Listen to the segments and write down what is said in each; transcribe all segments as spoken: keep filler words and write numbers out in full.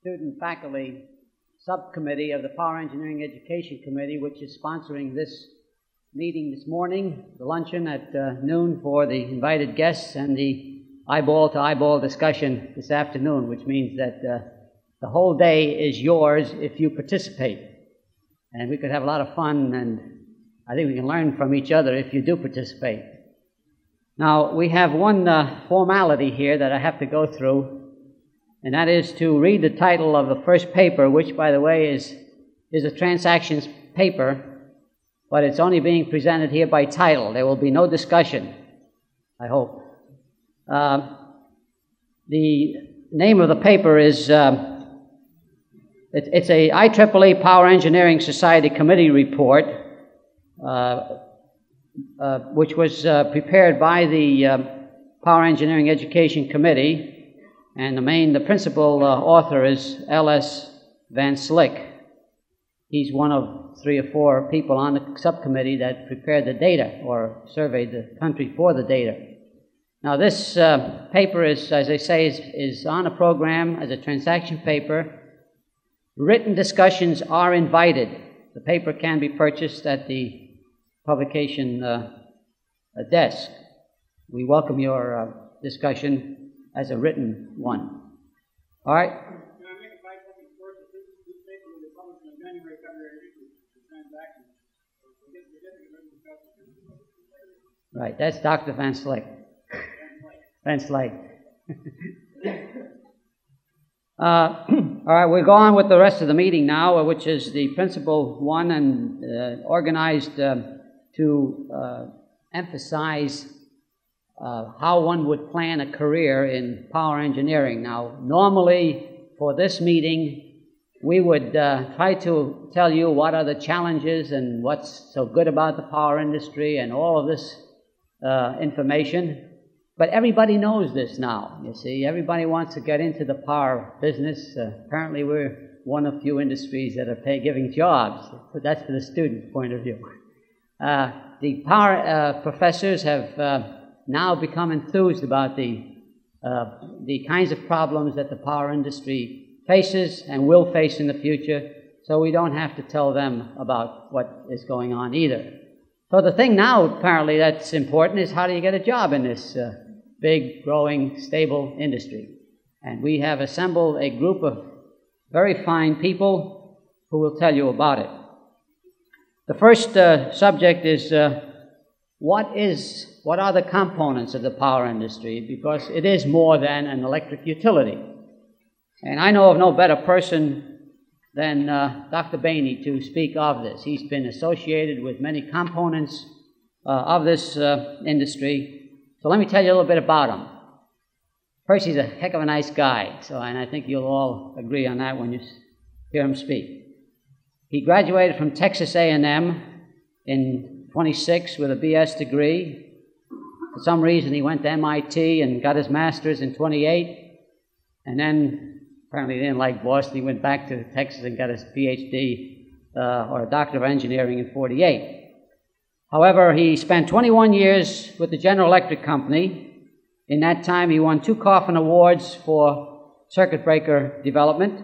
Student Faculty Subcommittee of the Power Engineering Education Committee, which is sponsoring this meeting this morning, the luncheon at uh, noon for the invited guests, and the eyeball-to-eyeball discussion this afternoon, which means that uh, the whole day is yours if you participate. And we could have a lot of fun, and I think we can learn from each other if you do participate. Now, we have one uh, formality here that I have to go through, and that is to read the title of the first paper, which, by the way, is, is a transactions paper, but it's only being presented here by title. There will be no discussion, I hope. Uh, the name of the paper is, uh, it, it's a I triple E Power Engineering Society Committee report, uh, uh, which was uh, prepared by the uh, Power Engineering Education Committee, and the main, the principal uh, author is L S Van Slyck. He's one of three or four people on the subcommittee that prepared the data or surveyed the country for the data. Now, this uh, paper is, as I say, is, is on a program as a transaction paper. Written discussions are invited. The paper can be purchased at the publication uh, desk. We welcome your uh, discussion as a written one. All right? Right, that's Doctor Van Slyck. Van Slyck. uh, all right, we'll go on with the rest of the meeting now, uh, which is the principal one and uh, organized uh, to uh, emphasize uh, how one would plan a career in power engineering. Now, normally for this meeting, we would uh, try to tell you what are the challenges and what's so good about the power industry and all of this uh, information. But everybody knows this now, you see. Everybody wants to get into the power business. Uh, apparently we're one of few industries that are pay, giving jobs, but that's from the student's point of view. Uh, the power uh, professors have uh, now become enthused about the, uh, the kinds of problems that the power industry faces and will face in the future, so we don't have to tell them about what is going on either. So the thing now, apparently, that's important is how do you get a job in this uh, big, growing, stable industry. And we have assembled a group of very fine people who will tell you about it. The first uh, subject is uh, what is, what are the components of the power industry, because it is more than an electric utility. And I know of no better person than uh, Doctor Bainey to speak of this. He's been associated with many components uh, of this uh, industry. So let me tell you a little bit about him. First, he's a heck of a nice guy, so, and I think you'll all agree on that when you hear him speak. He graduated from Texas A and M in twenty-six with a B S degree. For some reason, he went to M I T and got his master's in twenty-eight, and then apparently he didn't like Boston. He went back to Texas and got his P H D uh, or a Doctor of Engineering in forty-eight. However, he spent twenty-one years with the General Electric Company. In that time, he won two Coffin Awards for circuit breaker development.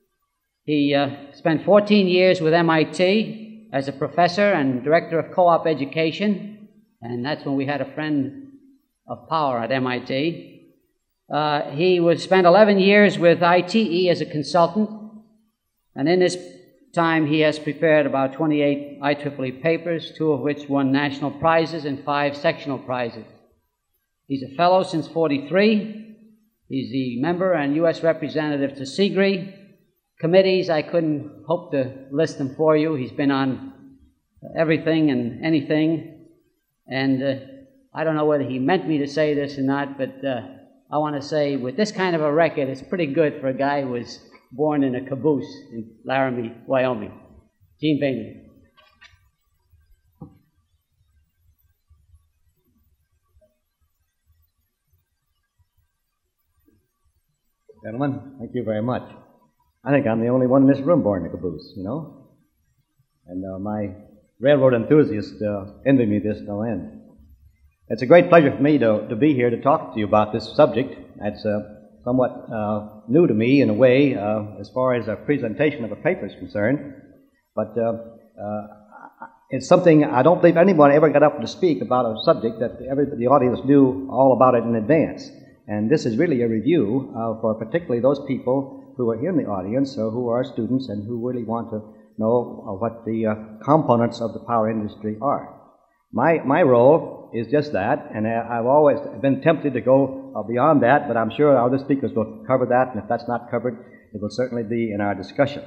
He uh, spent fourteen years with M I T as a professor and director of co-op education, and that's when we had a friend of power at M I T. Uh, he was spent eleven years with I T E as a consultant, and in this time he has prepared about twenty-eight I triple E papers, two of which won national prizes and five sectional prizes. He's a fellow since forty-three. He's the member and U S representative to SEGRI. Committees, I couldn't hope to list them for you. He's been on everything and anything, and uh, I don't know whether he meant me to say this or not, but uh, I want to say with this kind of a record, it's pretty good for a guy who was born in a caboose in Laramie, Wyoming. Gene Bainey. Gentlemen, thank you very much. I think I'm the only one in this room born in a caboose, you know? And uh, my railroad enthusiasts uh, envy me this no end. It's a great pleasure for me to, to be here to talk to you about this subject. That's uh, somewhat uh, new to me in a way uh, as far as a presentation of a paper is concerned, but uh, uh, it's something I don't believe anyone ever got up to speak about a subject that every, the audience knew all about it in advance. And this is really a review uh, for particularly those people who are in the audience or who are students and who really want to know uh, what the uh, components of the power industry are. My, my role is just that, and I've always been tempted to go uh, beyond that, but I'm sure our other speakers will cover that, and if that's not covered, it will certainly be in our discussion.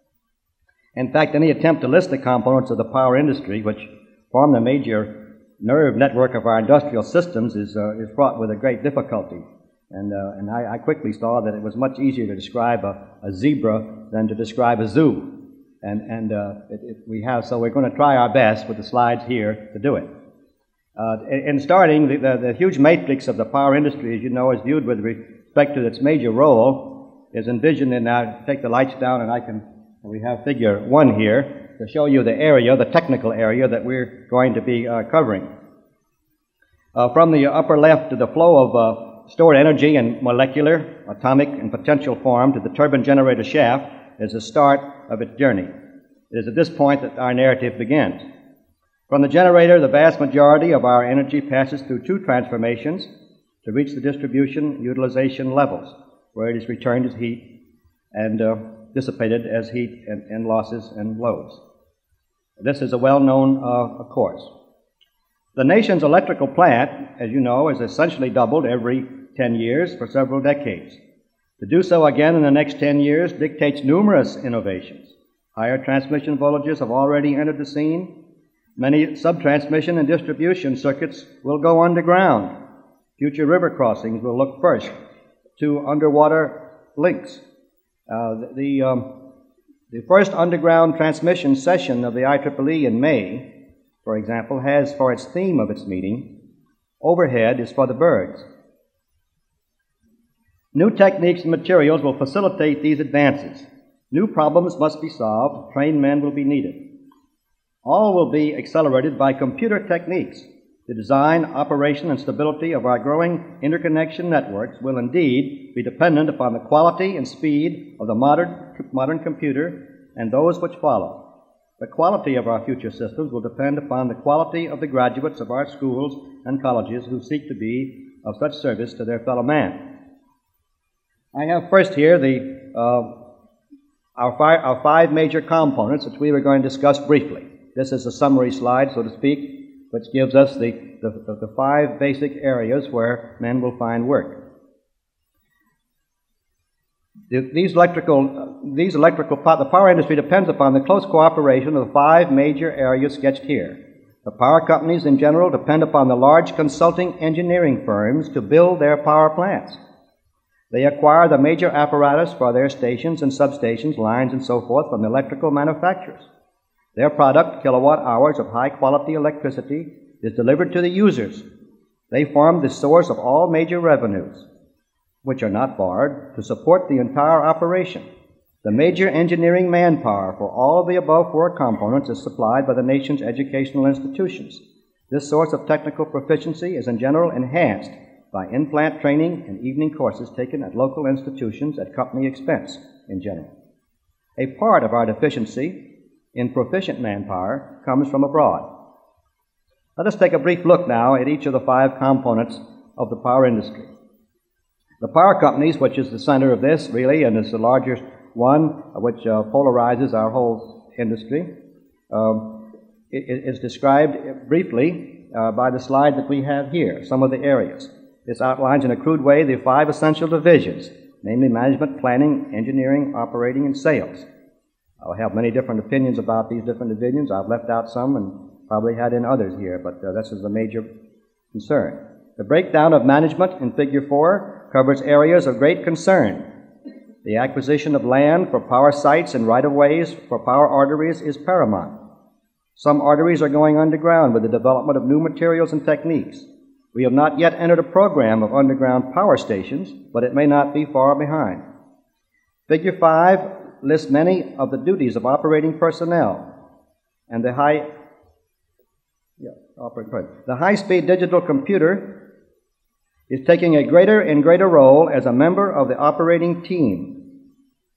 In fact, any attempt to list the components of the power industry, which form the major nerve network of our industrial systems, is, uh, is fraught with a great difficulty. And, uh, and I, I quickly saw that it was much easier to describe a, a zebra than to describe a zoo. And, and uh, it, it, we have, so we're going to try our best with the slides here to do it. Uh, in starting, the, the, the huge matrix of the power industry, as you know, is viewed with respect to its major role, is envisioned in, now take the lights down and I can, we have figure one here to show you the area, the technical area that we're going to be uh, covering. Uh, from the upper left to the flow of uh, stored energy in molecular, atomic, and potential form to the turbine generator shaft is the start of its journey. It is at this point that our narrative begins. From the generator, the vast majority of our energy passes through two transformations to reach the distribution utilization levels, where it is returned as heat and uh, dissipated as heat and, and losses and loads. This is a well-known uh, course. The nation's electrical plant, as you know, is essentially doubled every ten years for several decades. To do so again in the next ten years dictates numerous innovations. Higher transmission voltages have already entered the scene. Many subtransmission and distribution circuits will go underground. Future river crossings will look first to underwater links. Uh, the, um, the first underground transmission session of the I triple E in May, for example, has for its theme of its meeting, overhead is for the birds. New techniques and materials will facilitate these advances. New problems must be solved. Trained men will be needed. All will be accelerated by computer techniques. The design, operation, and stability of our growing interconnection networks will indeed be dependent upon the quality and speed of the modern, modern computer and those which follow. The quality of our future systems will depend upon the quality of the graduates of our schools and colleges who seek to be of such service to their fellow man. I have first here the, uh, our, fi- our five major components, which we were going to discuss briefly. This is a summary slide, so to speak, which gives us the, the, the five basic areas where men will find work. The, these electrical, these electrical, the power industry depends upon the close cooperation of the five major areas sketched here. The power companies in general depend upon the large consulting engineering firms to build their power plants. They acquire the major apparatus for their stations and substations, lines, and so forth from the electrical manufacturers. Their product, kilowatt hours of high-quality electricity, is delivered to the users. They form the source of all major revenues, which are not barred, to support the entire operation. The major engineering manpower for all of the above four components is supplied by the nation's educational institutions. This source of technical proficiency is in general enhanced by in-plant training and evening courses taken at local institutions at company expense in general. A part of our deficiency in proficient manpower comes from abroad. Let us take a brief look now at each of the five components of the power industry. The power companies, which is the center of this, really, and is the largest one, which uh, polarizes our whole industry, um, it, is described briefly uh, by the slide that we have here, some of the areas. This outlines in a crude way the five essential divisions, namely management, planning, engineering, operating, and sales. I'll have many different opinions about these different divisions. I've left out some and probably had in others here, but uh, this is a major concern. The breakdown of management in Figure four covers areas of great concern. The acquisition of land for power sites and right-of-ways for power arteries is paramount. Some arteries are going underground with the development of new materials and techniques. We have not yet entered a program of underground power stations, but it may not be far behind. Figure five lists many of the duties of operating personnel, and the high, yeah, operating, the high-speed digital computer is taking a greater and greater role as a member of the operating team.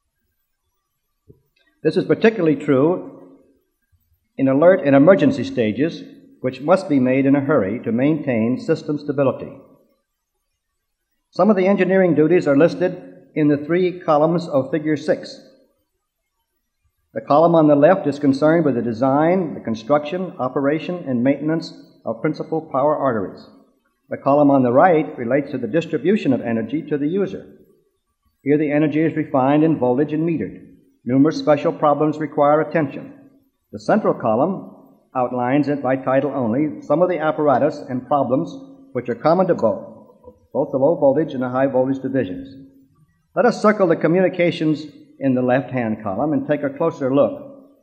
This is particularly true in alert and emergency stages, which must be made in a hurry to maintain system stability. Some of the engineering duties are listed in the three columns of Figure six. The column on the left is concerned with the design, the construction, operation, and maintenance of principal power arteries. The column on the right relates to the distribution of energy to the user. Here the energy is refined in voltage and metered. Numerous special problems require attention. The central column outlines it by title only, some of the apparatus and problems which are common to both, both the low voltage and the high voltage divisions. Let us circle the communications in the left-hand column and take a closer look.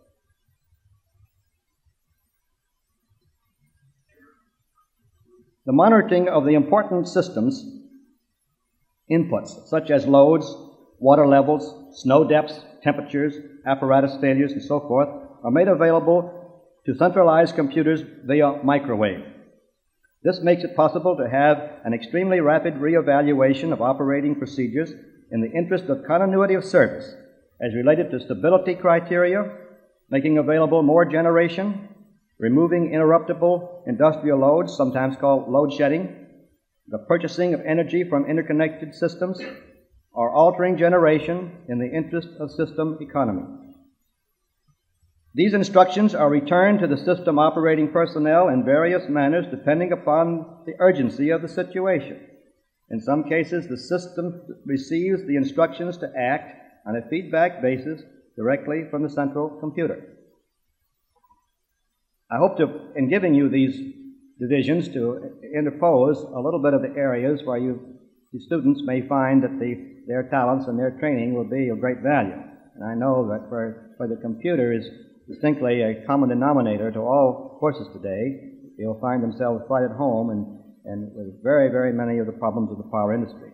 The monitoring of the important systems inputs, such as loads, water levels, snow depths, temperatures, apparatus failures, and so forth, are made available to centralized computers via microwave. This makes it possible to have an extremely rapid reevaluation of operating procedures in the interest of continuity of service, as related to stability criteria, making available more generation, removing interruptible industrial loads, sometimes called load shedding, the purchasing of energy from interconnected systems, or altering generation in the interest of system economy. These instructions are returned to the system operating personnel in various manners depending upon the urgency of the situation. In some cases, the system receives the instructions to act on a feedback basis directly from the central computer. I hope to, in giving you these divisions, to interpose a little bit of the areas where you, the students may find that the, their talents and their training will be of great value. And I know that for, for the computer is distinctly a common denominator to all courses today. They'll find themselves quite at home and, and with very, very many of the problems of the power industry.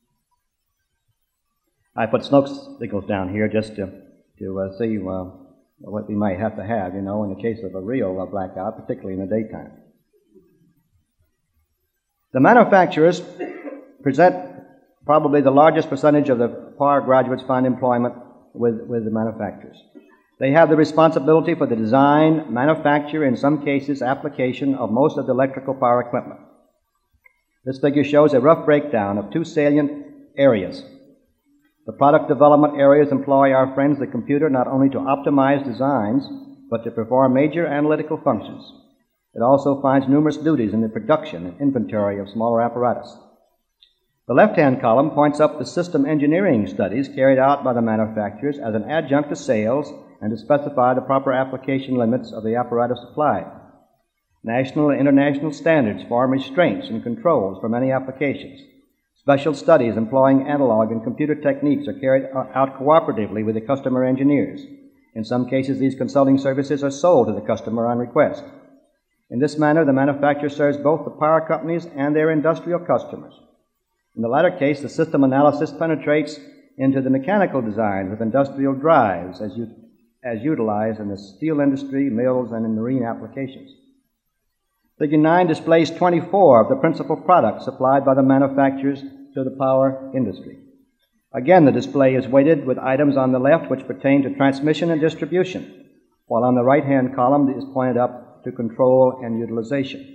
I put smoke signals down here just to, to uh, see uh, what we might have to have, you know, in the case of a real uh, blackout, particularly in the daytime. The manufacturers present probably the largest percentage of the power graduates find employment with, with the manufacturers. They have the responsibility for the design, manufacture, in some cases, application of most of the electrical power equipment. This figure shows a rough breakdown of two salient areas. The product development areas employ our friends the computer not only to optimize designs, but to perform major analytical functions. It also finds numerous duties in the production and inventory of smaller apparatus. The left-hand column points up the system engineering studies carried out by the manufacturers as an adjunct to sales and to specify the proper application limits of the apparatus supplied. National and international standards form restraints and controls for many applications. Special studies employing analog and computer techniques are carried out cooperatively with the customer engineers. In some cases, these consulting services are sold to the customer on request. In this manner, the manufacturer serves both the power companies and their industrial customers. In the latter case, the system analysis penetrates into the mechanical designs of industrial drives as, u- as utilized in the steel industry, mills, and in marine applications. Figure nine displays twenty-four of the principal products supplied by the manufacturers to the power industry. Again, the display is weighted with items on the left which pertain to transmission and distribution, while on the right-hand column is pointed up to control and utilization.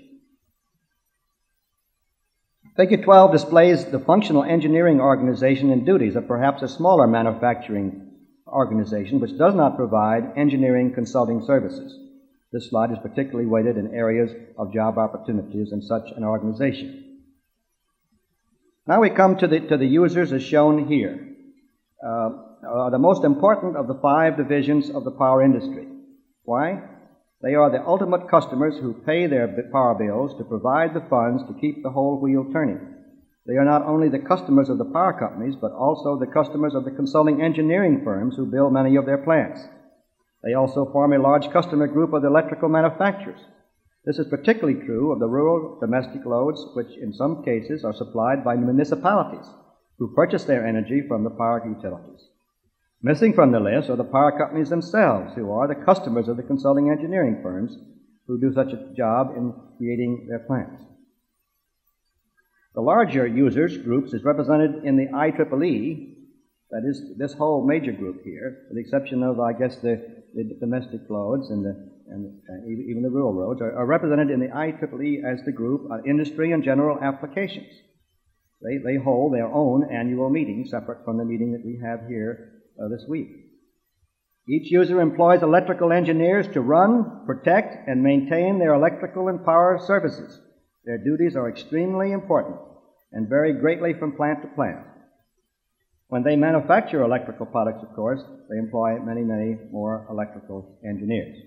Figure twelve displays the functional engineering organization and duties of perhaps a smaller manufacturing organization which does not provide engineering consulting services. This slide is particularly weighted in areas of job opportunities in such an organization. Now we come to the, to the users as shown here. Uh, are the most important of the five divisions of the power industry. Why? They are the ultimate customers who pay their power bills to provide the funds to keep the whole wheel turning. They are not only the customers of the power companies, but also the customers of the consulting engineering firms who build many of their plants. They also form a large customer group of the electrical manufacturers. This is particularly true of the rural domestic loads, which in some cases are supplied by municipalities who purchase their energy from the power utilities. Missing from the list are the power companies themselves, who are the customers of the consulting engineering firms who do such a job in creating their plants. The larger users groups is represented in the I triple E, that is this whole major group here, with the exception of, I guess, the, the domestic loads and, the, and uh, even the rural roads, are, are represented in the I triple E as the group of industry and general applications. They, they hold their own annual meeting separate from the meeting that we have here uh, this week. Each user employs electrical engineers to run, protect, and maintain their electrical and power services. Their duties are extremely important and vary greatly from plant to plant. When they manufacture electrical products, of course, they employ many, many more electrical engineers.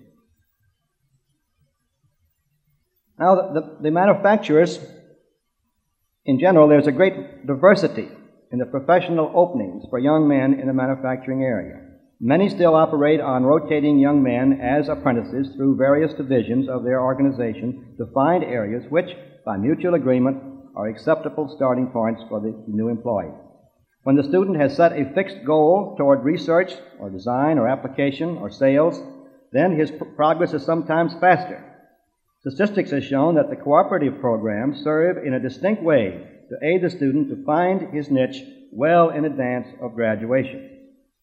Now, the, the, the manufacturers, in general, there's a great diversity in the professional openings for young men in the manufacturing area. Many still operate on rotating young men as apprentices through various divisions of their organization to find areas which, by mutual agreement, are acceptable starting points for the new employee. When the student has set a fixed goal toward research or design or application or sales, then his progress is sometimes faster. Statistics have shown that the cooperative programs serve in a distinct way to aid the student to find his niche well in advance of graduation.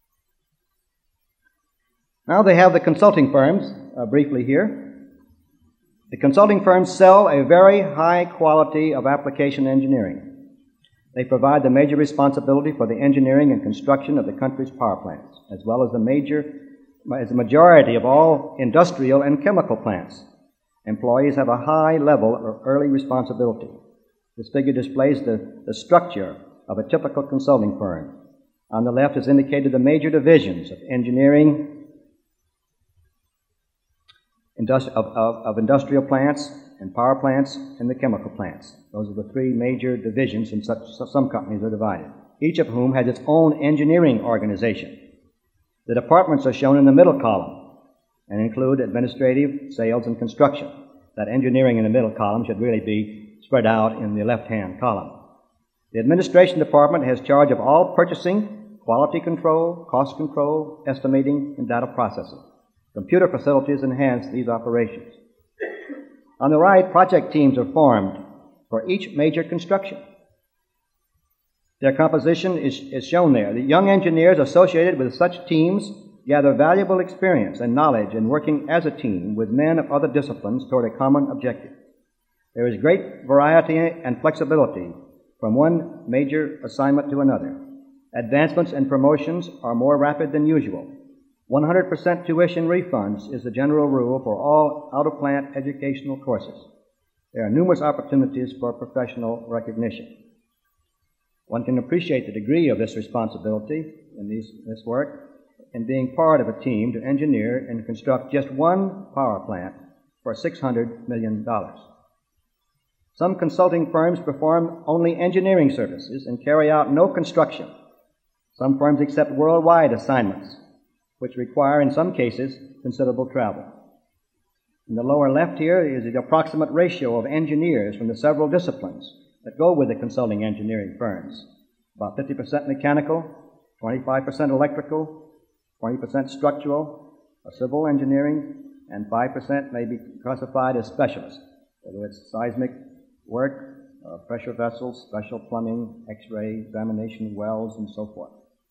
Now they have the consulting firms, uh, briefly here. The consulting firms sell a very high quality of application engineering. They provide the major responsibility for the engineering and construction of the country's power plants, as well as the major, as the majority of all industrial and chemical plants. Employees have a high level of early responsibility. This figure displays the, the structure of a typical consulting firm. On the left is indicated the major divisions of engineering, Industri- of, of, of industrial plants and power plants and the chemical plants. Those are the three major divisions, and such some companies are divided, each of whom has its own engineering organization. The departments are shown in the middle column and include administrative, sales, and construction. That engineering in the middle column should really be spread out in the left-hand column. The administration department has charge of all purchasing, quality control, cost control, estimating, and data processing. Computer facilities enhance these operations. On the right, project teams are formed for each major construction. Their composition is, is shown there. The young engineers associated with such teams gather valuable experience and knowledge in working as a team with men of other disciplines toward a common objective. There is great variety and flexibility from one major assignment to another. Advancements and promotions are more rapid than usual. one hundred percent tuition refunds is the general rule for all out-of-plant educational courses. There are numerous opportunities for professional recognition. One can appreciate the degree of this responsibility in these, this work in being part of a team to engineer and construct just one power plant for six hundred million dollars. Some consulting firms perform only engineering services and carry out no construction. Some firms accept worldwide assignments, which require, in some cases, considerable travel. In the lower left here is the approximate ratio of engineers from the several disciplines that go with the consulting engineering firms. About fifty percent mechanical, twenty-five percent electrical, twenty percent structural, or civil engineering, and five percent may be classified as specialists, whether it's seismic work, uh, pressure vessels, special plumbing, X-ray, examination wells, and so forth.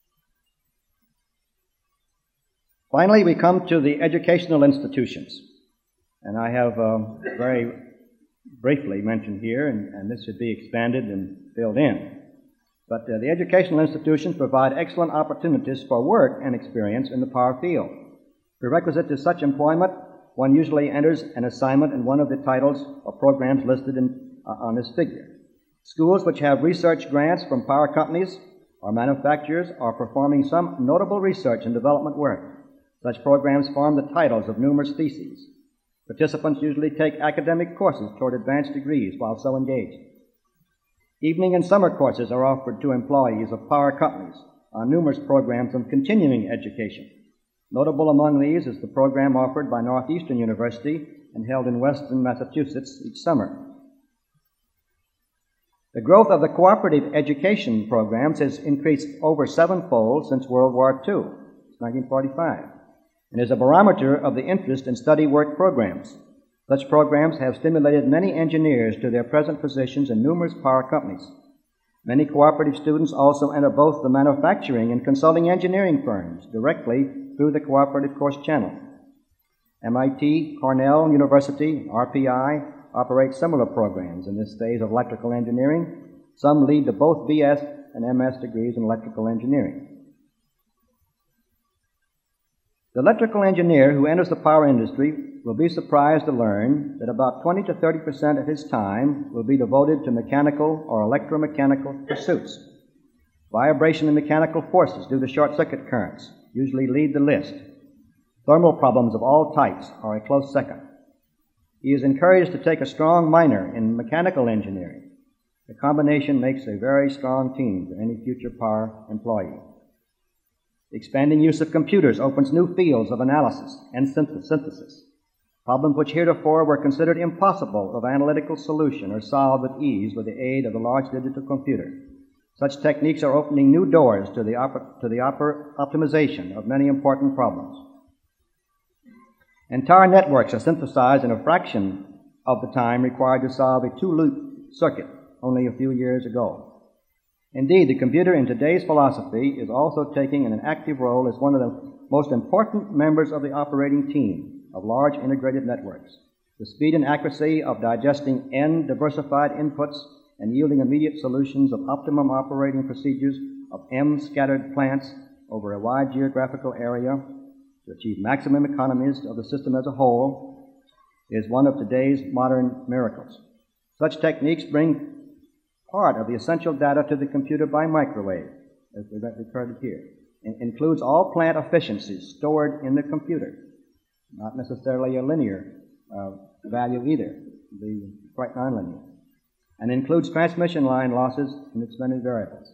Finally, we come to the educational institutions. And I have uh, very briefly mentioned here, and, and this should be expanded and filled in. But uh, the educational institutions provide excellent opportunities for work and experience in the power field. Prerequisite to such employment, one usually enters an assignment in one of the titles or programs listed in, uh, on this figure. Schools which have research grants from power companies or manufacturers are performing some notable research and development work. Such programs form the titles of numerous theses. Participants usually take academic courses toward advanced degrees while so engaged. Evening and summer courses are offered to employees of power companies on numerous programs of continuing education. Notable among these is the program offered by Northeastern University and held in Weston, Massachusetts each summer. The growth of the cooperative education programs has increased over sevenfold since World War Two, nineteen forty-five, and is a barometer of the interest in study work programs. Such programs have stimulated many engineers to their present positions in numerous power companies. Many cooperative students also enter both the manufacturing and consulting engineering firms directly through the cooperative course channel. M I T, Cornell University, R P I operate similar programs in this stage of electrical engineering. Some lead to both B S and M S degrees in electrical engineering. The electrical engineer who enters the power industry will be surprised to learn that about twenty to thirty percent of his time will be devoted to mechanical or electromechanical pursuits. Vibration and mechanical forces due to short-circuit currents usually lead the list. Thermal problems of all types are a close second. He is encouraged to take a strong minor in mechanical engineering. The combination makes a very strong team for any future power employee. The expanding use of computers opens new fields of analysis and synthesis. Problems which heretofore were considered impossible of analytical solution are solved with ease with the aid of the large digital computer. Such techniques are opening new doors to the, op- to the op- optimization of many important problems. Entire networks are synthesized in a fraction of the time required to solve a two-loop circuit only a few years ago. Indeed, the computer in today's philosophy is also taking an active role as one of the most important members of the operating team of large integrated networks. The speed and accuracy of digesting n diversified inputs and yielding immediate solutions of optimum operating procedures of m scattered plants over a wide geographical area to achieve maximum economies of the system as a whole is one of today's modern miracles. Such techniques bring part of the essential data to the computer by microwave, as we recorded here. It includes all plant efficiencies stored in the computer, not necessarily a linear uh, value either, the quite nonlinear, and includes transmission line losses in its many variables.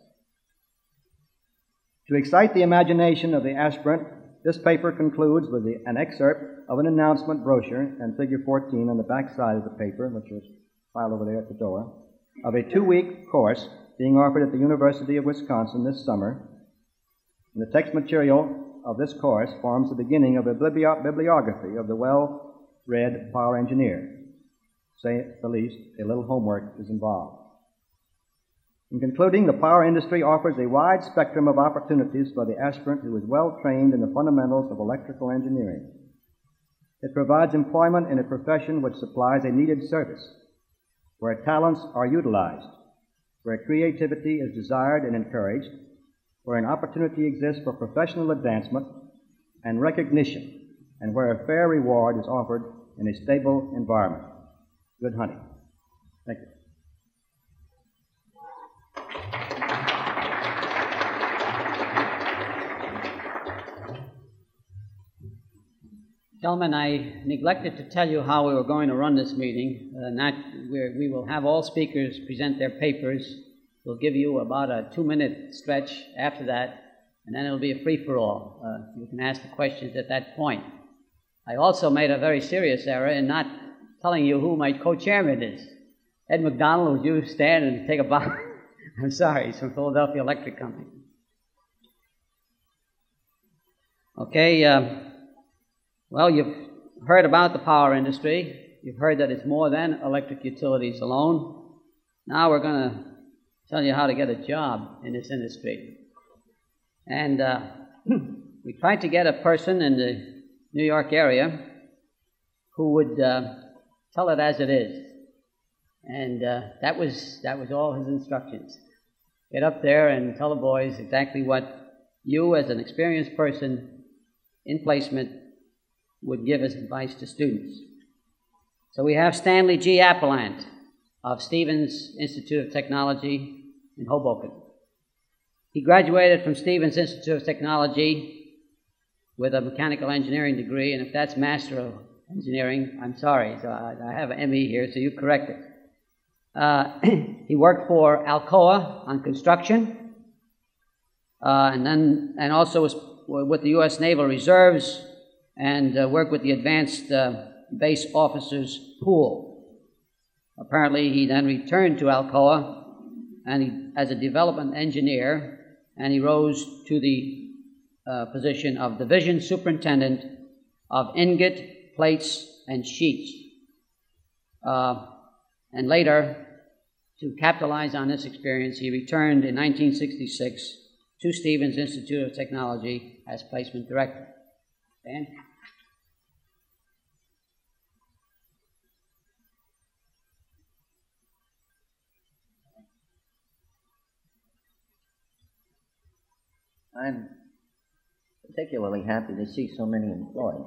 To excite the imagination of the aspirant, this paper concludes with the, an excerpt of an announcement brochure and figure fourteen on the back side of the paper, which was filed over there at the door, of a two-week course being offered at the University of Wisconsin this summer. And the text material of this course forms the beginning of a biblio- bibliography of the well-read power engineer. To say the least, a little homework is involved. In concluding, the power industry offers a wide spectrum of opportunities for the aspirant who is well trained in the fundamentals of electrical engineering. It provides employment in a profession which supplies a needed service, where talents are utilized, where creativity is desired and encouraged, where an opportunity exists for professional advancement and recognition, and where a fair reward is offered in a stable environment. Good hunting. Thank you. Gentlemen, I neglected to tell you how we were going to run this meeting. Uh, not, we're, we will have all speakers present their papers. We'll give you about a two-minute stretch after that, and then it'll be a free-for-all. Uh, you can ask the questions at that point. I also made a very serious error in not telling you who my co-chairman is. Ed McDonald, would you stand and take a bow? I'm sorry, he's from Philadelphia Electric Company. Okay, uh, well, you've heard about the power industry. You've heard that it's more than electric utilities alone. Now we're going to tell you how to get a job in this industry. And uh, we tried to get a person in the New York area who would uh, tell it as it is. And uh, that was that was all his instructions. Get up there and tell the boys exactly what you, as an experienced person in placement, would give as advice to students. So we have Stanley G. Appelant of Stevens Institute of Technology in Hoboken. He graduated from Stevens Institute of Technology with a mechanical engineering degree, and if that's Master of Engineering, I'm sorry, so I, I have an M E here, so you correct it. Uh, he worked for Alcoa on construction, uh, and then and also was with the U S Naval Reserves, and uh, worked with the Advanced uh, Base Officers Pool. Apparently, he then returned to Alcoa and he, as a development engineer, and he rose to the uh, position of Division Superintendent of Ingot, Plates, and Sheets Uh, and later, to capitalize on this experience, he returned in nineteen sixty-six to Stevens Institute of Technology as placement director. Dan? I'm particularly happy to see so many employed.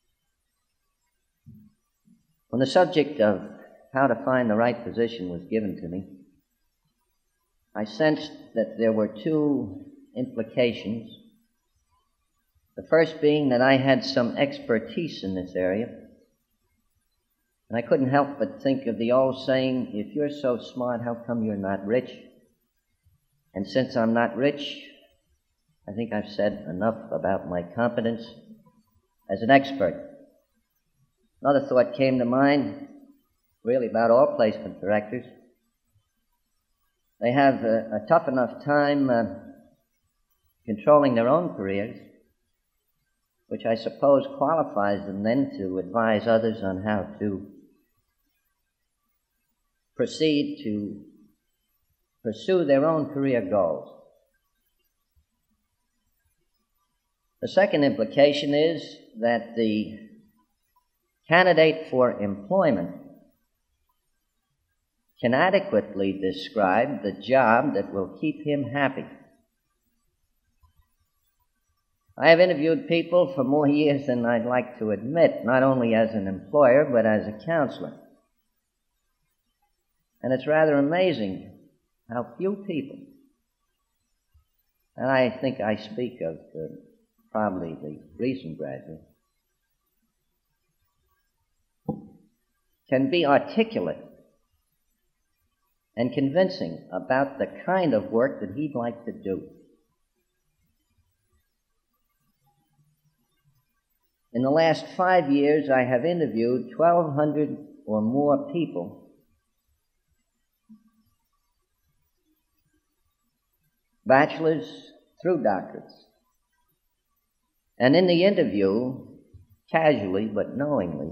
When the subject of how to find the right position was given to me, I sensed that there were two implications. The first being that I had some expertise in this area, and I couldn't help but think of the old saying, if you're so smart, how come you're not rich? And since I'm not rich, I think I've said enough about my competence as an expert. Another thought came to mind, really about all placement directors. They have a, a tough enough time uh, controlling their own careers, which I suppose qualifies them then to advise others on how to proceed to pursue their own career goals. The second implication is that the candidate for employment can adequately describe the job that will keep him happy. I have interviewed people for more years than I'd like to admit, not only as an employer, but as a counselor. And it's rather amazing how few people, and I think I speak of uh, probably the recent graduate, can be articulate and convincing about the kind of work that he'd like to do. In the last five years, I have interviewed twelve hundred or more people, bachelors through doctorates. And in the interview, casually but knowingly,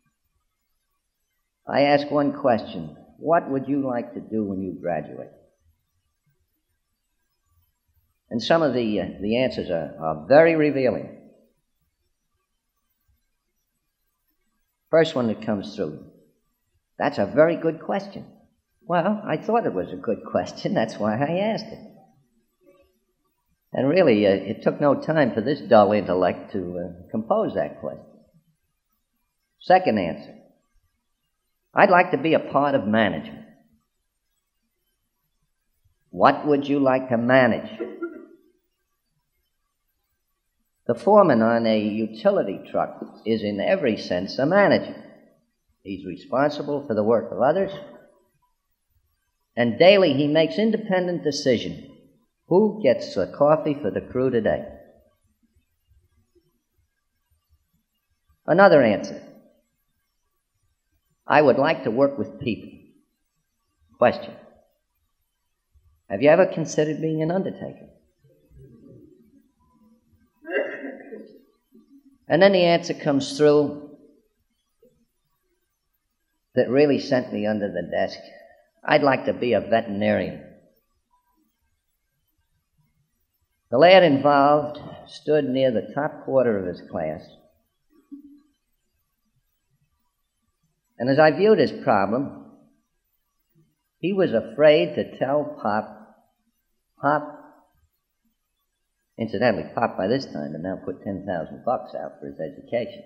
I ask one question: what would you like to do when you graduate? And some of the, uh, the answers are, are very revealing. First one that comes through: that's a very good question. Well, I thought it was a good question. That's why I asked it. And really, uh, it took no time for this dull intellect to uh, compose that question. Second answer: I'd like to be a part of management. What would you like to manage? The foreman on a utility truck is in every sense a manager. He's responsible for the work of others, and daily he makes independent decisions. Who gets the coffee for the crew today? Another answer: I would like to work with people. Question: have you ever considered being an undertaker? And then the answer comes through that really sent me under the desk: I'd like to be a veterinarian. The lad involved stood near the top quarter of his class, and as I viewed his problem, he was afraid to tell Pop, Pop, incidentally, Pop by this time had now put ten thousand bucks out for his education.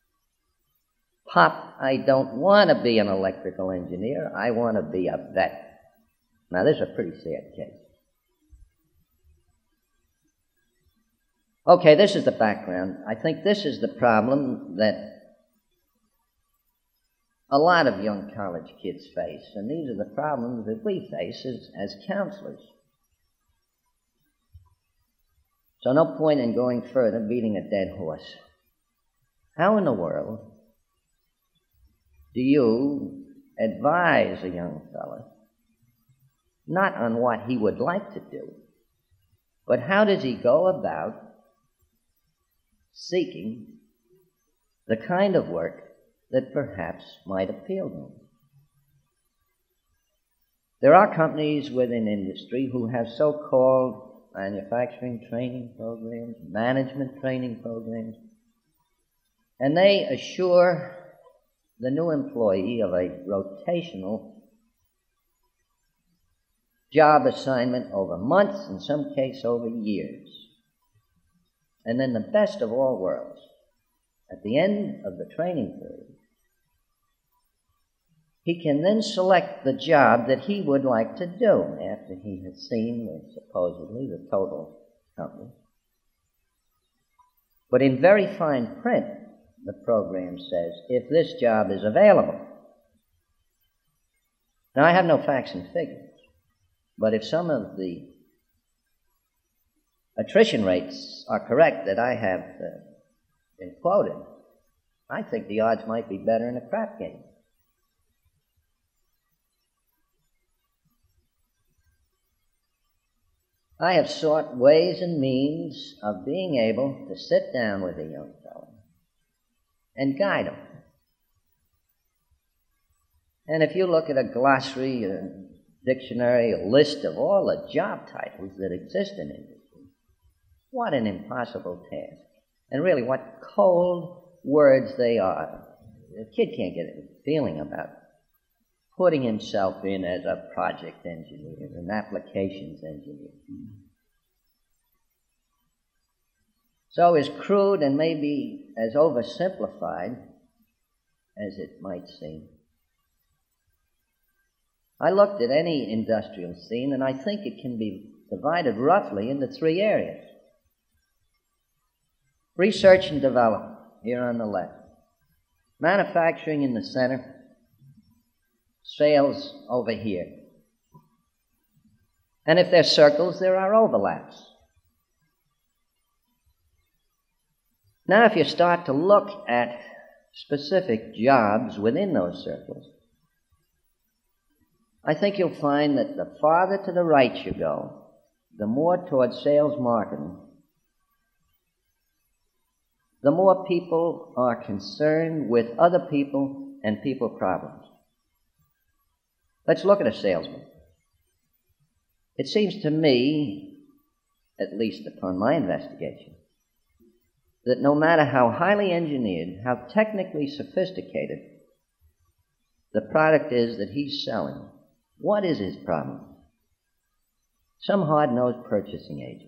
Pop, I don't want to be an electrical engineer, I want to be a vet. Now, this is a pretty sad case. Okay, this is the background. I think this is the problem that a lot of young college kids face, and these are the problems that we face as, as counselors. So no point in going further, beating a dead horse. How in the world do you advise a young fellow, not on what he would like to do, but how does he go about seeking the kind of work that perhaps might appeal to him? There are companies within industry who have so-called manufacturing training programs, management training programs, and they assure the new employee of a rotational job assignment over months, in some cases over years. And then the best of all worlds, at the end of the training period, he can then select the job that he would like to do after he has seen, the, supposedly, the total company. But in very fine print, the program says, if this job is available. Now, I have no facts and figures, but if some of the attrition rates are correct that I have uh, been quoted, I think the odds might be better in a crap game. I have sought ways and means of being able to sit down with a young fellow and guide him. And if you look at a glossary, a dictionary, a list of all the job titles that exist in industry, what an impossible task. And really what cold words they are. A kid can't get a feeling about putting himself in as a project engineer, an applications engineer. So as crude and maybe as oversimplified as it might seem, I looked at any industrial scene and I think it can be divided roughly into three areas. Research and development, here on the left. Manufacturing in the center. Sales over here. And if there's circles, there are overlaps. Now, if you start to look at specific jobs within those circles, I think you'll find that the farther to the right you go, the more towards sales marketing, the more people are concerned with other people and people problems. Let's look at a salesman. It seems to me, at least upon my investigation, that no matter how highly engineered, how technically sophisticated the product is that he's selling, what is his problem? Some hard-nosed purchasing agent.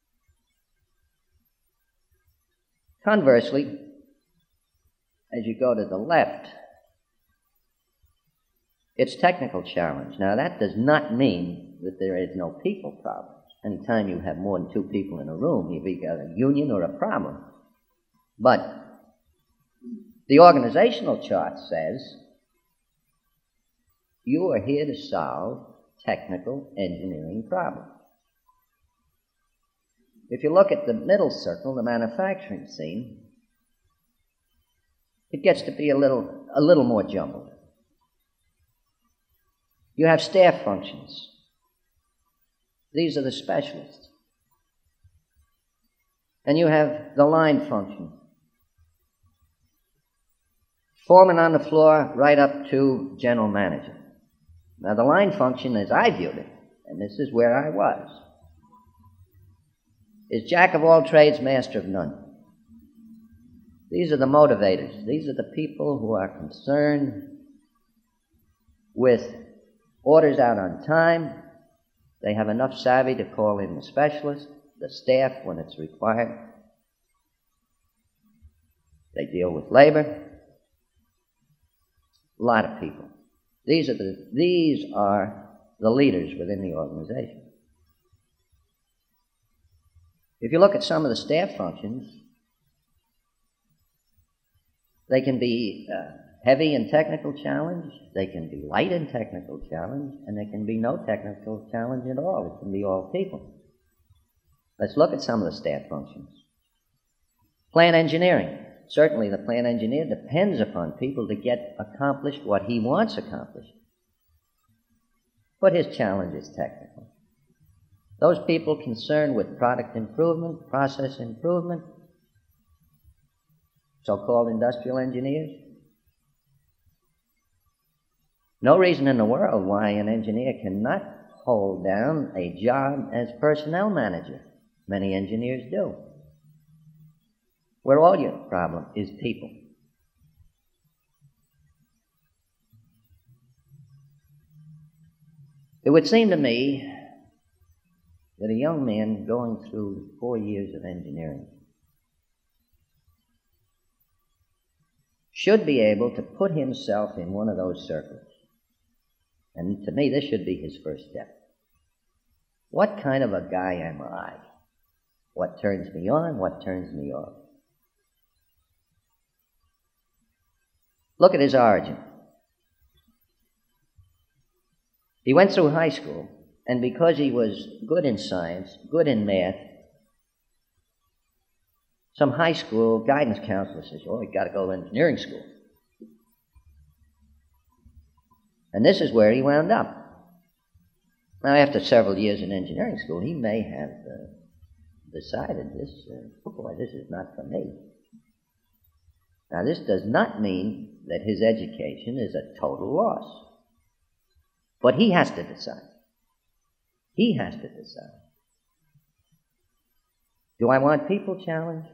Conversely, as you go to the left, it's technical challenge. Now, that does not mean that there is no people problems. Anytime you have more than two people in a room, you've either got a union or a problem. But the organizational chart says you are here to solve technical engineering problems. If you look at the middle circle, the manufacturing scene, it gets to be a little, a little more jumbled. You have staff functions. These are the specialists. And you have the line function. Foreman on the floor right up to general manager. Now the line function, as I viewed it, and this is where I was, is jack of all trades, master of none. These are the motivators. These are the people who are concerned with orders out on time. They have enough savvy to call in the specialist, the staff when it's required. They deal with labor. A lot of people. These are the, these are the leaders within the organization. If you look at some of the staff functions, they can be uh, heavy in technical challenge, they can be light in technical challenge, and there can be no technical challenge at all. It can be all people. Let's look at some of the staff functions. Plant engineering. Certainly the plant engineer depends upon people to get accomplished what he wants accomplished. But his challenge is technical. Those people concerned with product improvement, process improvement, so-called industrial engineers. No reason in the world why an engineer cannot hold down a job as personnel manager. Many engineers do. Where all your problem is people. It would seem to me that a young man going through four years of engineering should be able to put himself in one of those circles. And to me, this should be his first step. What kind of a guy am I? What turns me on? What turns me off? Look at his origin. He went through high school, and because he was good in science, good in math, some high school guidance counselor says, oh, you got to go to engineering school. And this is where he wound up. Now, after several years in engineering school, he may have uh, decided this, uh, boy, this is not for me. Now, this does not mean that his education is a total loss. But he has to decide. He has to decide. Do I want people challenged?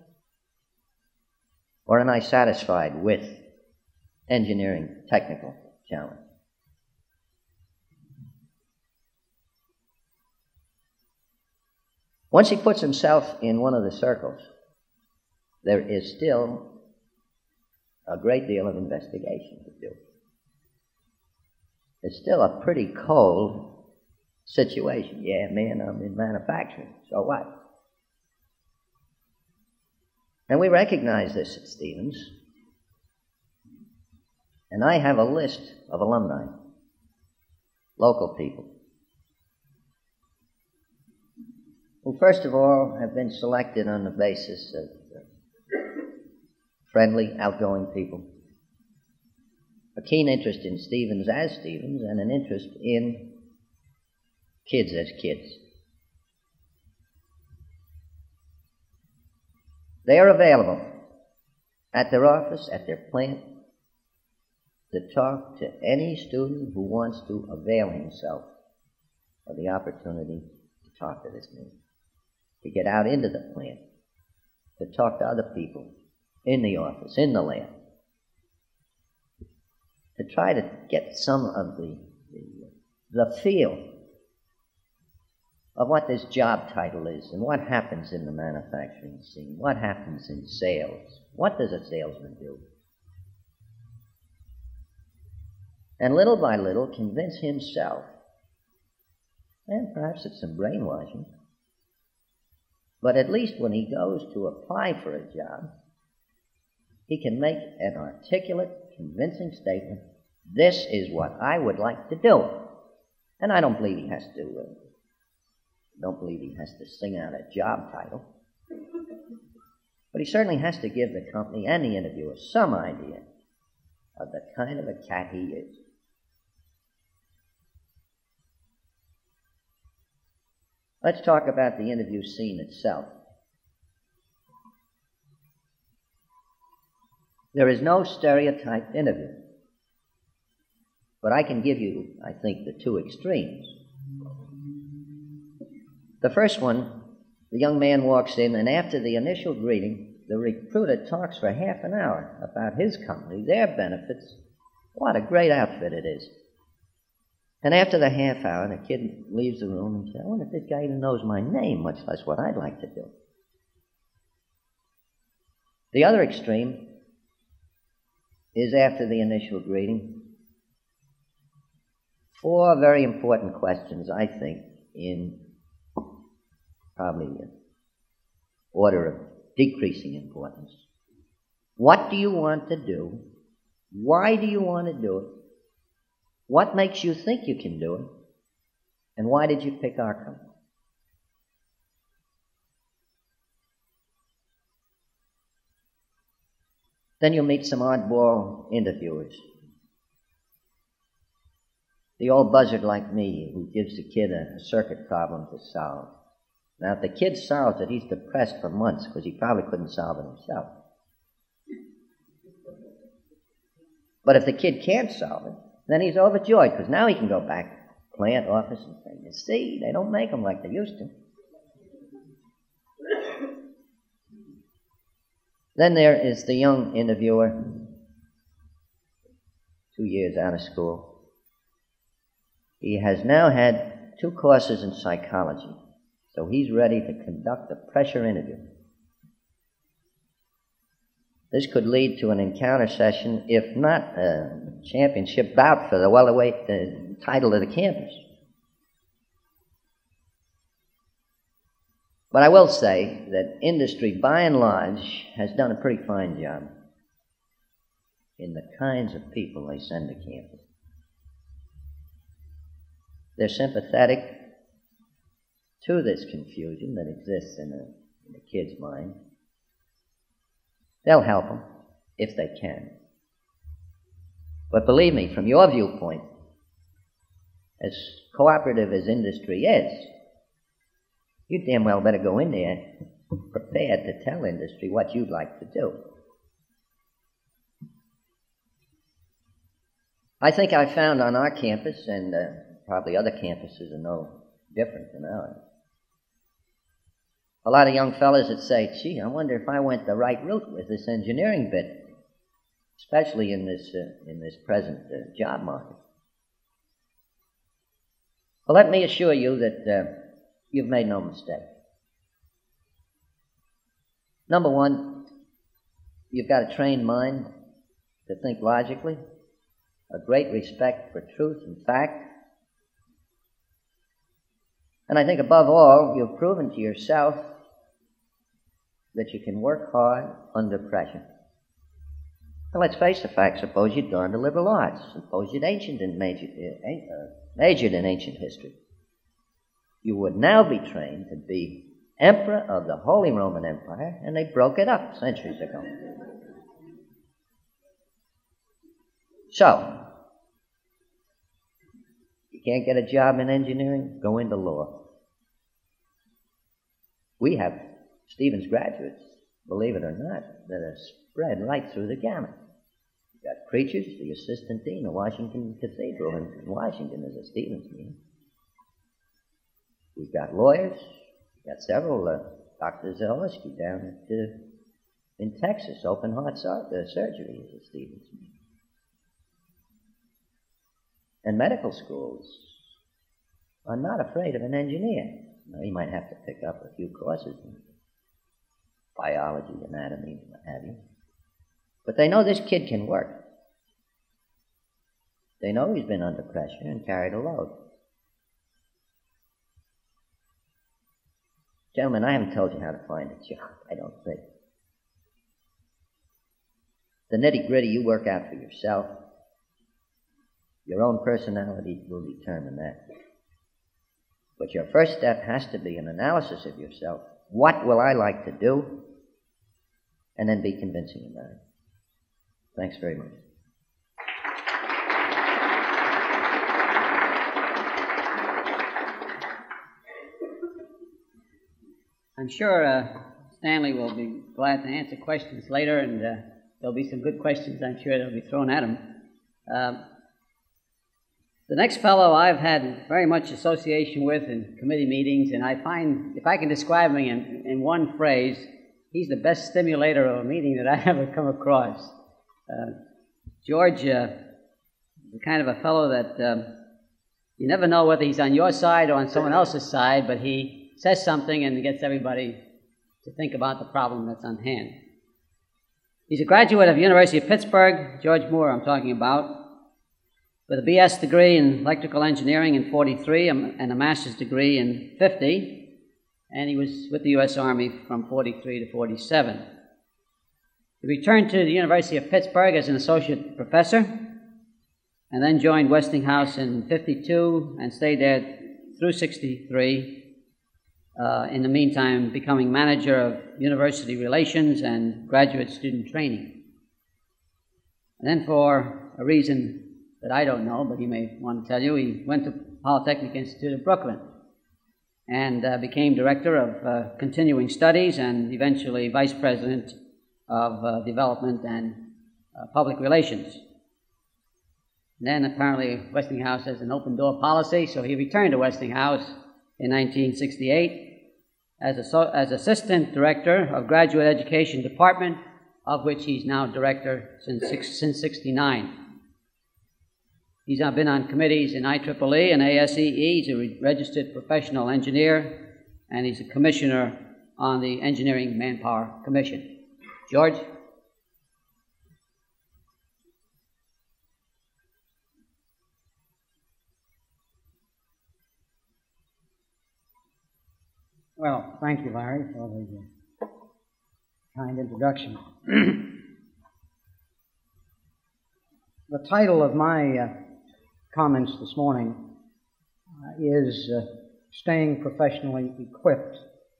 Or am I satisfied with engineering technical challenge? Once he puts himself in one of the circles, there is still a great deal of investigation to do. It's still a pretty cold situation. Yeah, man, I'm in manufacturing. So what? And we recognize this at Stevens. And I have a list of alumni, local people, who first of all have been selected on the basis of friendly, outgoing people, a keen interest in Stevens as Stevens, and an interest in kids as kids. They are available at their office, at their plant, to talk to any student who wants to avail himself of the opportunity to talk to this man, to get out into the plant, to talk to other people in the office, in the lab, to try to get some of the, the, the feel of what this job title is and what happens in the manufacturing scene, what happens in sales, what does a salesman do? And little by little convince himself, and perhaps it's some brainwashing, but at least when he goes to apply for a job, he can make an articulate, convincing statement, this is what I would like to do. And I don't believe he has to, uh, don't believe he has to sing out a job title. But he certainly has to give the company and the interviewer some idea of the kind of a cat he is. Let's talk about the interview scene itself. There is no stereotyped interview, but I can give you, I think, the two extremes. The first one, the young man walks in, and after the initial greeting, the recruiter talks for half an hour about his company, their benefits, what a great outfit it is. And after the half hour, the kid leaves the room and says, I wonder if this guy even knows my name, much less what I'd like to do. The other extreme is after the initial greeting. Four very important questions, I think, in probably an order of decreasing importance. What do you want to do? Why do you want to do it? What makes you think you can do it? And why did you pick our company? Then you'll meet some oddball interviewers. The old buzzard like me who gives the kid a circuit problem to solve. Now, if the kid solves it, he's depressed for months because he probably couldn't solve it himself. But if the kid can't solve it, Then he's overjoyed because now he can go back to plant office and say, you see, they don't make them like they used to. Then there is the young interviewer, two years out of school. He has now had two courses in psychology, so he's ready to conduct a pressure interview. This could lead to an encounter session, if not a championship bout for the welterweight uh, title of the campus. But I will say that industry, by and large, has done a pretty fine job in the kinds of people they send to campus. They're sympathetic to this confusion that exists in a, in a kid's mind. They'll help them if they can. But believe me, from your viewpoint, as cooperative as industry is, you damn well better go in there prepared to tell industry what you'd like to do. I think I found on our campus, and uh, probably other campuses are no different than ours, a lot of young fellas that say, gee, I wonder if I went the right route with this engineering bit, especially in this, uh, in this present uh, job market. Well, let me assure you that uh, you've made no mistake. Number one, you've got a trained mind to think logically, a great respect for truth and fact, and I think above all, you've proven to yourself that you can work hard under pressure. Well, let's face the fact. Suppose you'd gone to liberal arts. Suppose you'd ancient in majored, uh, majored in ancient history. You would now be trained to be emperor of the Holy Roman Empire, and they broke it up centuries ago. So, you can't get a job in engineering? Go into law. We have Stevens graduates, believe it or not, that are spread right through the gamut. You've got preachers, the assistant dean of Washington Cathedral in Washington is a Stevens man. We've got lawyers. We've got several. Uh, Doctor Zaleski down at, uh, in Texas, open heart sur- uh, surgery is a Stevens man. And medical schools are not afraid of an engineer. Now, he might have to pick up a few courses in biology, anatomy, and what have you. But they know this kid can work. They know he's been under pressure and carried a load. Gentlemen, I haven't told you how to find a job, I don't think. The nitty-gritty you work out for yourself. Your own personality will determine that. But your first step has to be an analysis of yourself. What will I like to do? And then be convincing about it. Thanks very much. I'm sure uh, Stanley will be glad to answer questions later, and uh, there'll be some good questions, I'm sure, that'll be thrown at him. Uh, the next fellow I've had very much association with in committee meetings, and I find, if I can describe him in, in one phrase, he's the best stimulator of a meeting that I ever come across. Uh, George uh, is the kind of a fellow that um, you never know whether he's on your side or on someone else's side, but he says something and gets everybody to think about the problem that's on hand. He's a graduate of the University of Pittsburgh, George Moore I'm talking about, with a B S degree in electrical engineering in forty-three and a master's degree in fifty, and he was with the U S Army from forty-three to forty-seven. He returned to the University of Pittsburgh as an associate professor, and then joined Westinghouse in fifty-two and stayed there through sixty-three, uh, in the meantime becoming manager of university relations and graduate student training. And then for a reason that I don't know, but he may want to tell you, he went to Polytechnic Institute of Brooklyn and uh, became director of uh, continuing studies and eventually vice president of uh, development and uh, public relations. And then apparently Westinghouse has an open door policy, so he returned to Westinghouse in nineteen sixty-eight as, a, as Assistant Director of Graduate Education Department, of which he's now Director since, since sixty-nine. He's now been on committees in I triple E and A S E E. He's a registered professional engineer, and he's a commissioner on the Engineering Manpower Commission. George? Well, thank you, Larry, for the uh, kind introduction. The title of my uh, comments this morning uh, is uh, Staying Professionally Equipped.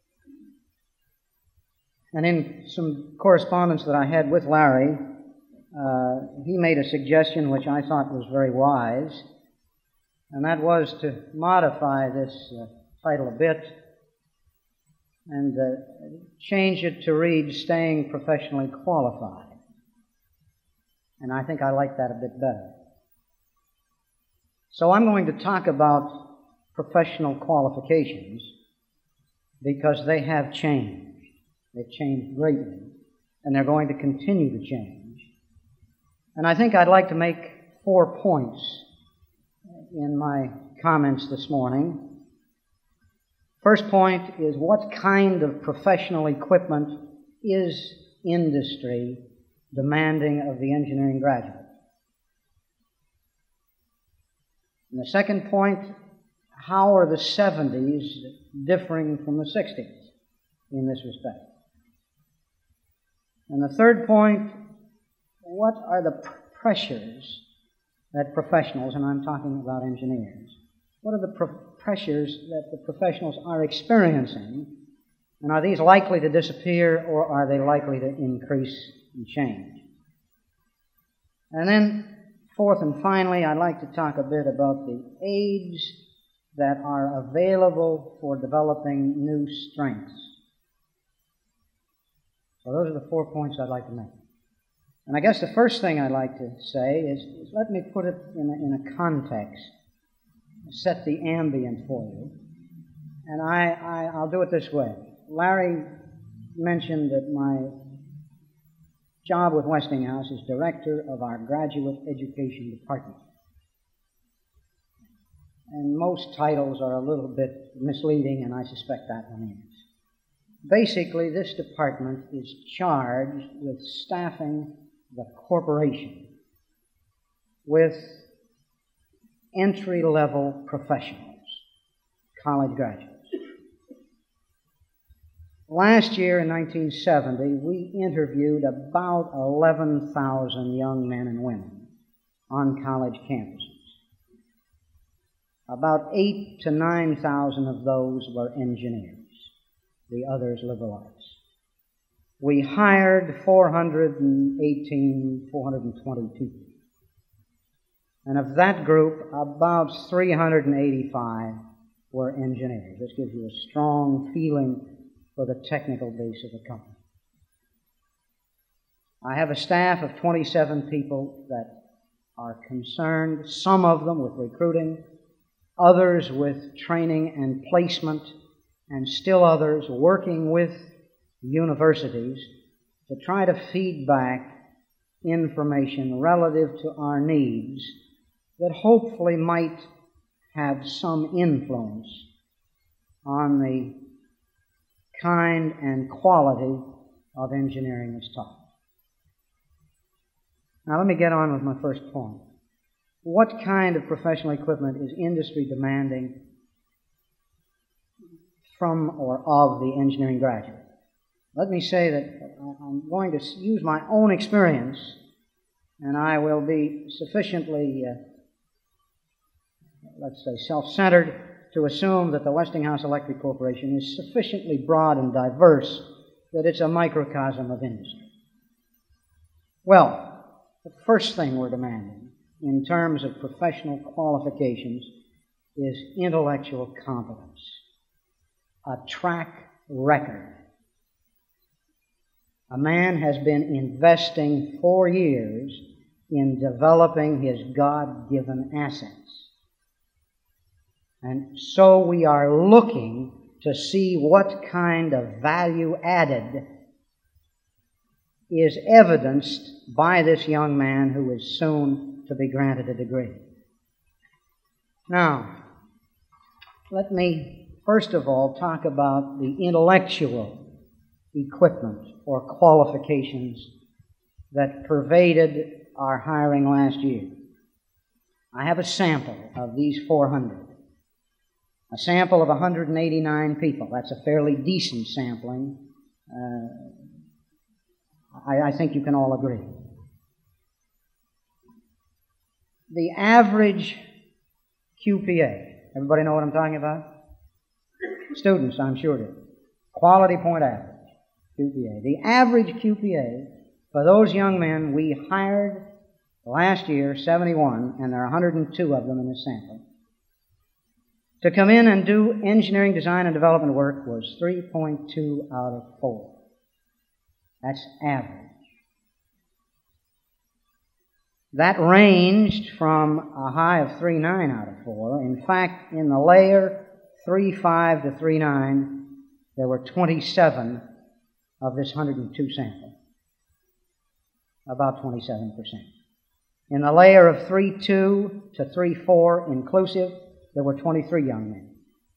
And in some correspondence that I had with Larry, uh, he made a suggestion which I thought was very wise, and that was to modify this uh, title a bit and uh, change it to read Staying Professionally Qualified. And I think I like that a bit better. So I'm going to talk about professional qualifications because they have changed. They've changed greatly, and they're going to continue to change. And I think I'd like to make four points in my comments this morning. First point is, what kind of professional equipment is industry demanding of the engineering graduate? And the second point, how are the seventies differing from the sixties in this respect? And the third point, what are the pressures that professionals, and I'm talking about engineers, what are the pro- pressures that the professionals are experiencing, and are these likely to disappear or are they likely to increase and change? And then, fourth and finally, I'd like to talk a bit about the aids that are available for developing new strengths. So those are the four points I'd like to make. And I guess the first thing I'd like to say is, is let me put it in a, in a context, set the ambient for you. And I, I, I'll do it this way. Larry mentioned that my job with Westinghouse is Director of our Graduate Education Department. And most titles are a little bit misleading, and I suspect that one is. Basically, this department is charged with staffing the corporation with entry-level professionals, college graduates. Last year, in nineteen seventy, we interviewed about eleven thousand young men and women on college campuses. About eight to nine thousand of those were engineers, the others liberal arts. We hired four hundred eighteen, four hundred twenty people. And of that group, about three hundred eighty-five were engineers. This gives you a strong feeling for the technical base of the company. I have a staff of twenty-seven people that are concerned, some of them with recruiting, others with training and placement, and still others working with universities to try to feed back information relative to our needs that hopefully might have some influence on the kind and quality of engineering that's taught. Now let me get on with my first point. What kind of professional equipment is industry demanding from or of the engineering graduate? Let me say that I'm going to use my own experience, and I will be sufficiently, uh, let's say, self-centered to assume that the Westinghouse Electric Corporation is sufficiently broad and diverse that it's a microcosm of industry. Well, the first thing we're demanding in terms of professional qualifications is intellectual competence, a track record. A man has been investing for years in developing his God-given assets. And so we are looking to see what kind of value added is evidenced by this young man who is soon to be granted a degree. Now, let me first of all talk about the intellectual equipment or qualifications that pervaded our hiring last year. I have a sample of these four hundred. A sample of one hundred eighty-nine people. That's a fairly decent sampling. Uh, I, I think you can all agree. The average Q P A. Everybody know what I'm talking about? Students, I'm sure do. Quality point average, Q P A. The average Q P A for those young men we hired last year, seventy-one, and there are one hundred two of them in this sample, to come in and do engineering, design, and development work was three point two out of four. That's average. That ranged from a high of three point nine out of four. In fact, in the layer three point five to three point nine, there were twenty-seven of this one hundred two sample. About twenty-seven percent. In the layer of three point two to three point four inclusive, there were twenty-three young men.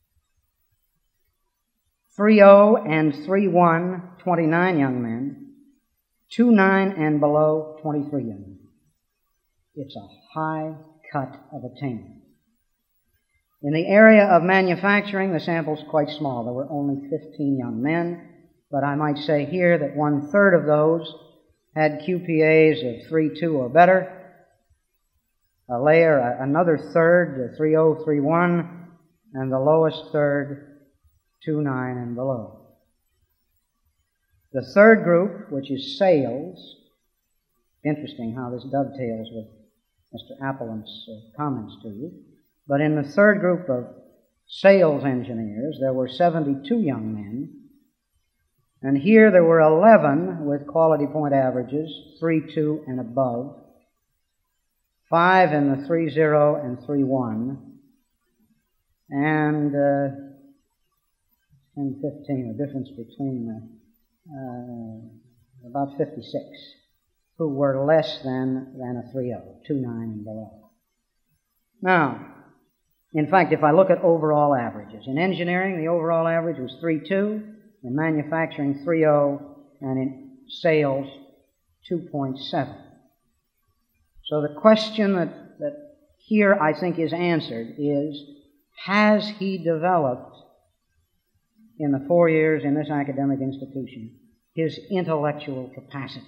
three point oh and three point one, twenty-nine young men. two point nine and below, twenty-three young men. It's a high cut of attainment. In the area of manufacturing, the sample's quite small. There were only fifteen young men, but I might say here that one-third of those had Q P As of three point two or better. A layer, another third, three point oh, three point one, and the lowest third, two point nine and below. The third group, which is sales, interesting how this dovetails with Mister Appleton's uh, comments to you, but in the third group of sales engineers, there were seventy-two young men, and here there were eleven with quality point averages, three point two and above, five in the three point oh and three point one, and uh, ten, fifteen, a difference between uh, uh, about fifty-six, who were less than, than a three point oh, two point nine and below. Now, in fact, if I look at overall averages, in engineering the overall average was three point two, in manufacturing three point oh, and in sales two point seven. So the question that, that here I think is answered is, has he developed in the four years in this academic institution his intellectual capacities?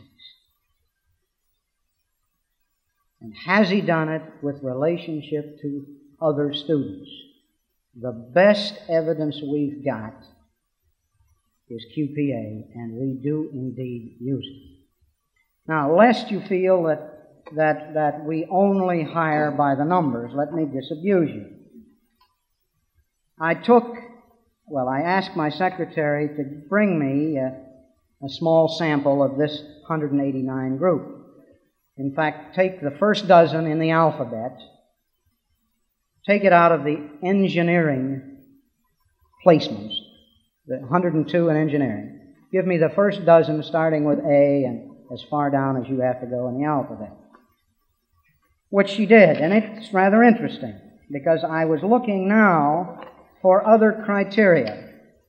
And has he done it with relationship to other students? The best evidence we've got is Q P A, and we do indeed use it. Now, lest you feel that that that we only hire by the numbers, let me disabuse you. I took, well, I asked my secretary to bring me a, a small sample of this one hundred eighty-nine group. In fact, take the first dozen in the alphabet, take it out of the engineering placements, the one hundred two in engineering. Give me the first dozen starting with A and as far down as you have to go in the alphabet. Which she did, and it's rather interesting, because I was looking now for other criteria.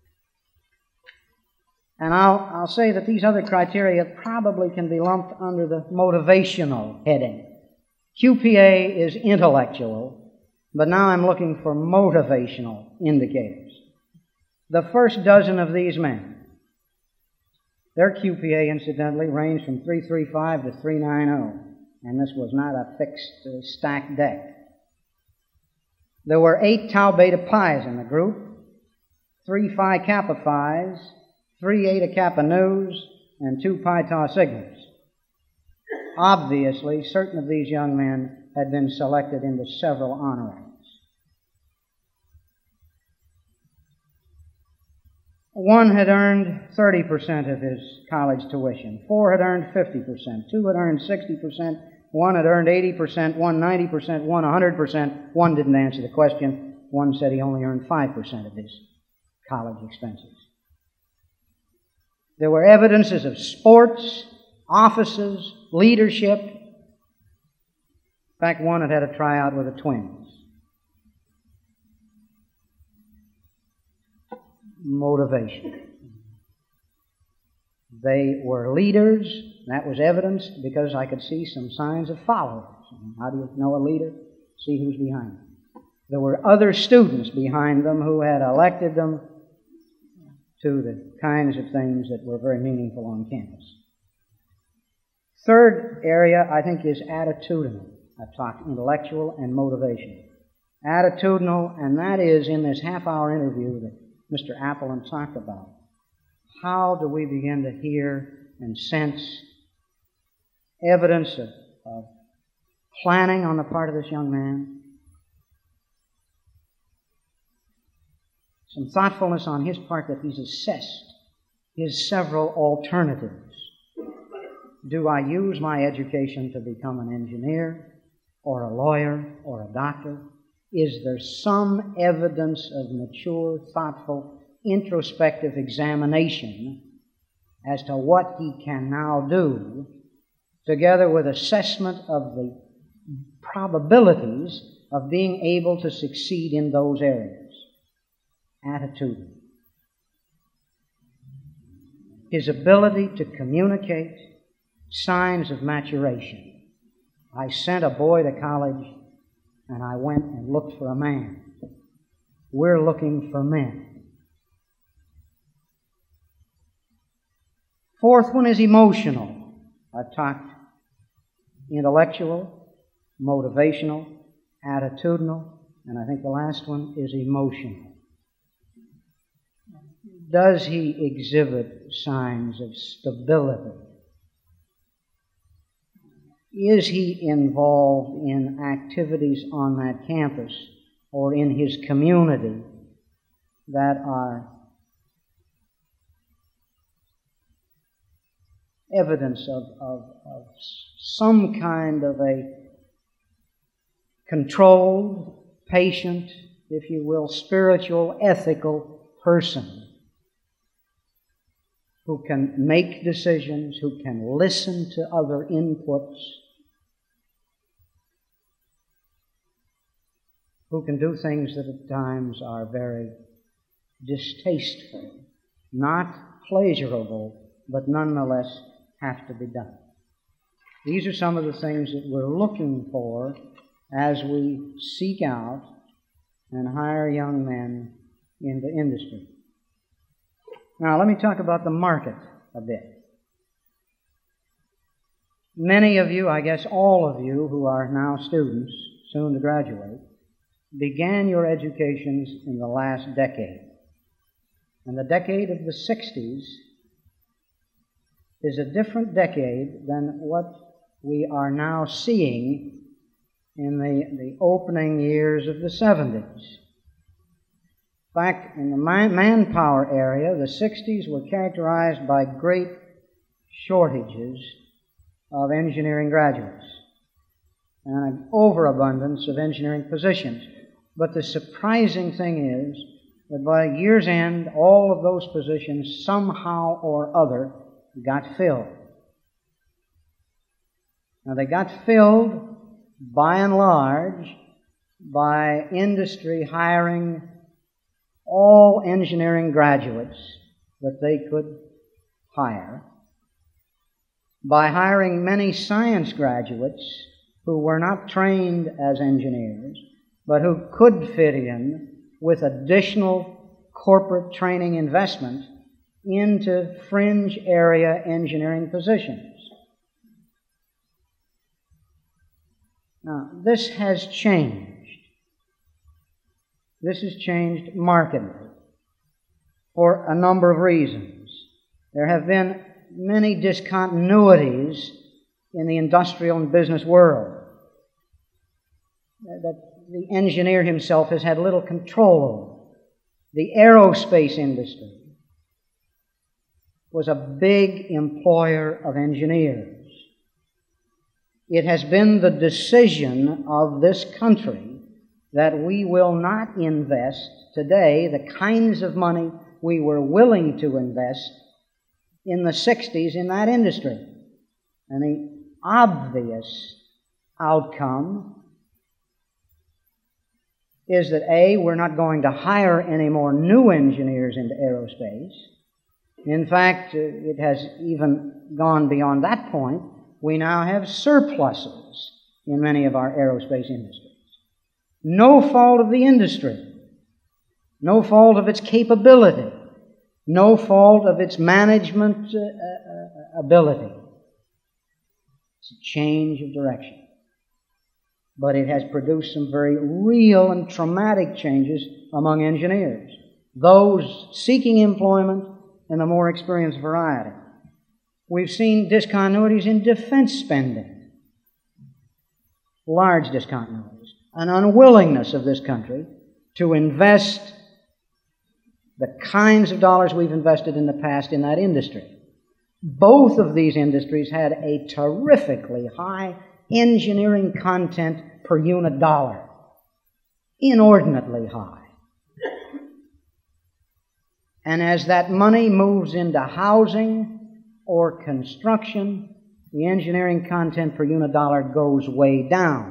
And I'll, I'll say that these other criteria probably can be lumped under the motivational heading. Q P A is intellectual, but now I'm looking for motivational indicators. The first dozen of these men, their Q P A, incidentally, ranged from three point three five to three point nine oh, and this was not a fixed uh, stacked deck. There were eight Tau Beta Pi's in the group, three Phi Kappa Phi's, three Eta Kappa Nus, and two Pi Tau Sigmas. Obviously, certain of these young men had been selected into several honor ranks. One had earned thirty percent of his college tuition. Four had earned fifty percent. Two had earned sixty percent. One had earned eighty percent, one ninety percent, one one hundred percent. One didn't answer the question. One said he only earned five percent of his college expenses. There were evidences of sports, offices, leadership. In fact, one had had a tryout with the Twins. Motivation. They were leaders. That was evidenced because I could see some signs of followers. How do you know a leader? See who's behind them. There were other students behind them who had elected them to the kinds of things that were very meaningful on campus. Third area, I think, is attitudinal. I've talked intellectual and motivational. Attitudinal, and that is in this half-hour interview that Mister Appleton talked about. How do we begin to hear and sense evidence of, of planning on the part of this young man? Some thoughtfulness on his part that he's assessed his several alternatives. Do I use my education to become an engineer or a lawyer or a doctor? Is there some evidence of mature, thoughtful, introspective examination as to what he can now do, together with assessment of the probabilities of being able to succeed in those areas? Attitude. His ability to communicate signs of maturation. I sent a boy to college and I went and looked for a man. We're looking for men. Fourth one is emotional. I've talked intellectual, motivational, attitudinal, and I think the last one is emotional. Does he exhibit signs of stability? Is he involved in activities on that campus or in his community that are evidence of, of, of some kind of a controlled, patient, if you will, spiritual, ethical person who can make decisions, who can listen to other inputs, who can do things that at times are very distasteful, not pleasurable, but nonetheless have to be done. These are some of the things that we're looking for as we seek out and hire young men into industry. Now, let me talk about the market a bit. Many of you, I guess all of you who are now students, soon to graduate, began your educations in the last decade. And the decade of the sixties is a different decade than what we are now seeing in the, the opening years of the seventies. In fact, in the manpower area, the sixties were characterized by great shortages of engineering graduates and an overabundance of engineering positions. But the surprising thing is that by year's end, all of those positions somehow or other got filled. Now, they got filled by and large by industry hiring all engineering graduates that they could hire, by hiring many science graduates who were not trained as engineers, but who could fit in with additional corporate training investment into fringe area engineering positions. Now, this has changed. This has changed markedly for a number of reasons. There have been many discontinuities in the industrial and business world that the engineer himself has had little control over. The aerospace industry was a big employer of engineers. It has been the decision of this country that we will not invest today the kinds of money we were willing to invest in the sixties in that industry. And the obvious outcome is that A, we're not going to hire any more new engineers into aerospace. In fact, it has even gone beyond that point. We now have surpluses in many of our aerospace industries. No fault of the industry, no fault of its capability, no fault of its management uh, uh, ability. It's a change of direction. But it has produced some very real and traumatic changes among engineers, those seeking employment and the more experienced variety. We've seen discontinuities in defense spending, large discontinuities, an unwillingness of this country to invest the kinds of dollars we've invested in the past in that industry. Both of these industries had a terrifically high engineering content per unit dollar, inordinately high. And as that money moves into housing or construction, the engineering content per unit dollar goes way down.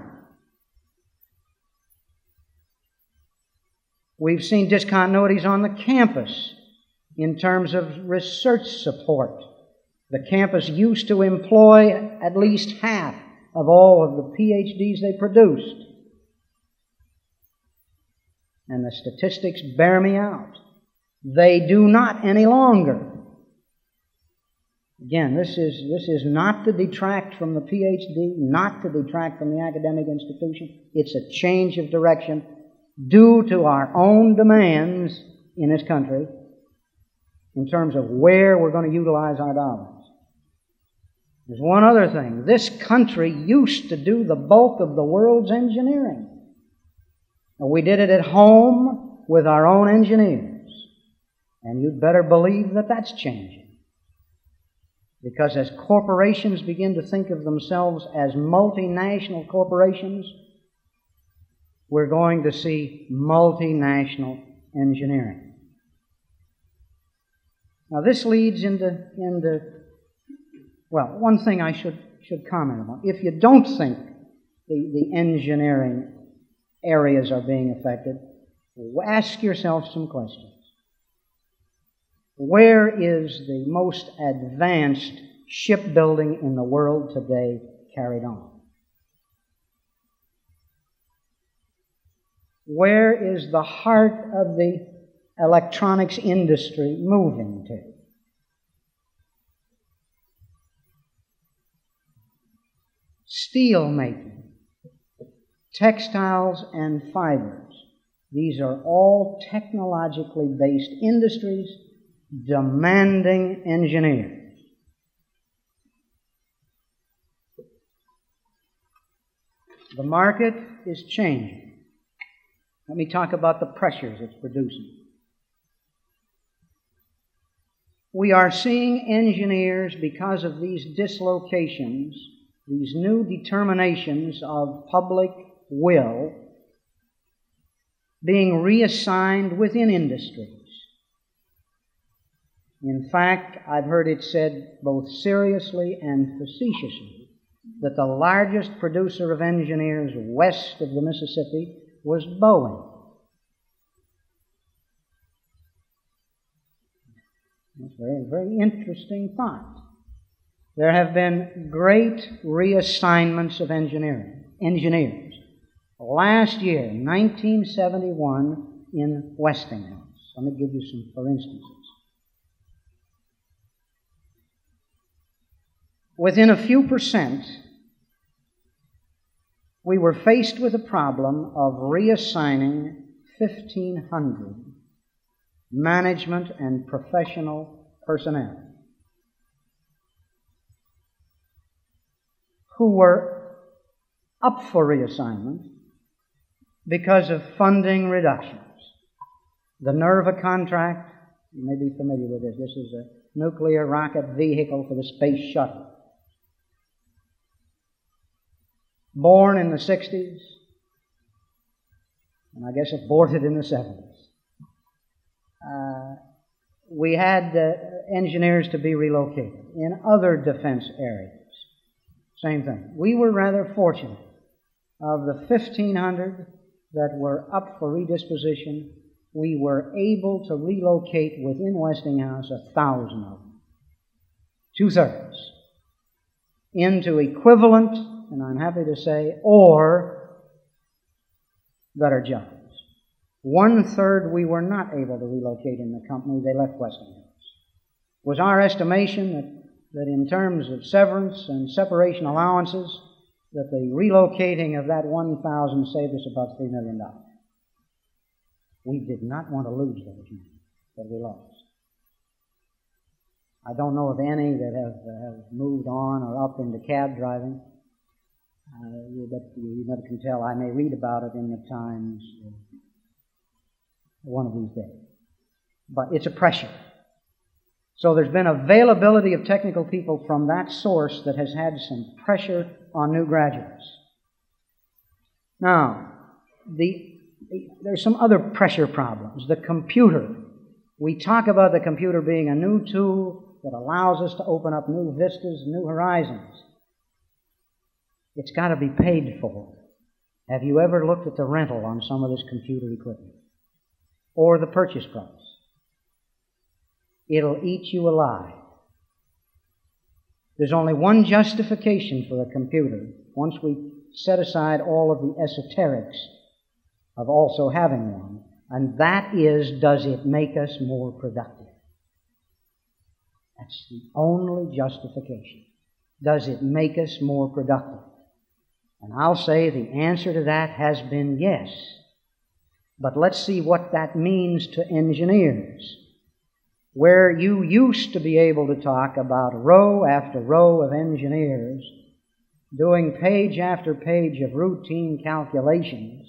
We've seen discontinuities on the campus in terms of research support. The campus used to employ at least half of all of the P H Ds they produced. And the statistics bear me out. They do not any longer. Again, this is, this is not to detract from the P H D, not to detract from the academic institution. It's a change of direction due to our own demands in this country in terms of where we're going to utilize our dollars. There's one other thing. This country used to do the bulk of the world's engineering. We did it at home with our own engineers. And you'd better believe that that's changing. Because as corporations begin to think of themselves as multinational corporations, we're going to see multinational engineering. Now this leads into, into well, one thing I should, should comment on. If you don't think the, the engineering areas are being affected, ask yourself some questions. Where is the most advanced shipbuilding in the world today carried on? Where is the heart of the electronics industry moving to? Steel making, textiles and fibers. These are all technologically based industries demanding engineers. The market is changing. Let me talk about the pressures it's producing. We are seeing engineers, because of these dislocations, these new determinations of public will, being reassigned within industries. In fact, I've heard it said both seriously and facetiously that the largest producer of engineers west of the Mississippi was Boeing. That's a very, very interesting thought. There have been great reassignments of engineering, engineers. Last year, nineteen seventy-one, in Westinghouse. Let me give you some for instances. Within a few percent, we were faced with a problem of reassigning fifteen hundred management and professional personnel who were up for reassignment because of funding reductions. The NERVA contract, you may be familiar with this, this is a nuclear rocket vehicle for the space shuttle. born in the sixties, and I guess aborted in the seventies. Uh, we had uh, engineers to be relocated in other defense areas. Same thing. We were rather fortunate. Of the fifteen hundred that were up for redisposition, we were able to relocate within Westinghouse a thousand of them. Two-thirds. Into equivalent, and I'm happy to say, or better jobs. One-third we were not able to relocate in the company. They left Westinghouse. It was our estimation that, that in terms of severance and separation allowances, that the relocating of that one thousand saved us about three million dollars. We did not want to lose those men that we lost. I don't know of any that have, uh, have moved on or up into cab driving. Uh, but you never can tell. I may read about it in the Times uh, one of these days. But it's a pressure. So there's been availability of technical people from that source that has had some pressure on new graduates. Now, the, the, there's some other pressure problems. The computer. We talk about the computer being a new tool that allows us to open up new vistas, new horizons. It's got to be paid for. Have you ever looked at the rental on some of this computer equipment? Or the purchase price? It'll eat you alive. There's only one justification for a computer, once we set aside all of the esoterics of also having one, and that is, does it make us more productive? That's the only justification. Does it make us more productive? And I'll say the answer to that has been yes. But let's see what that means to engineers. Where you used to be able to talk about row after row of engineers doing page after page of routine calculations,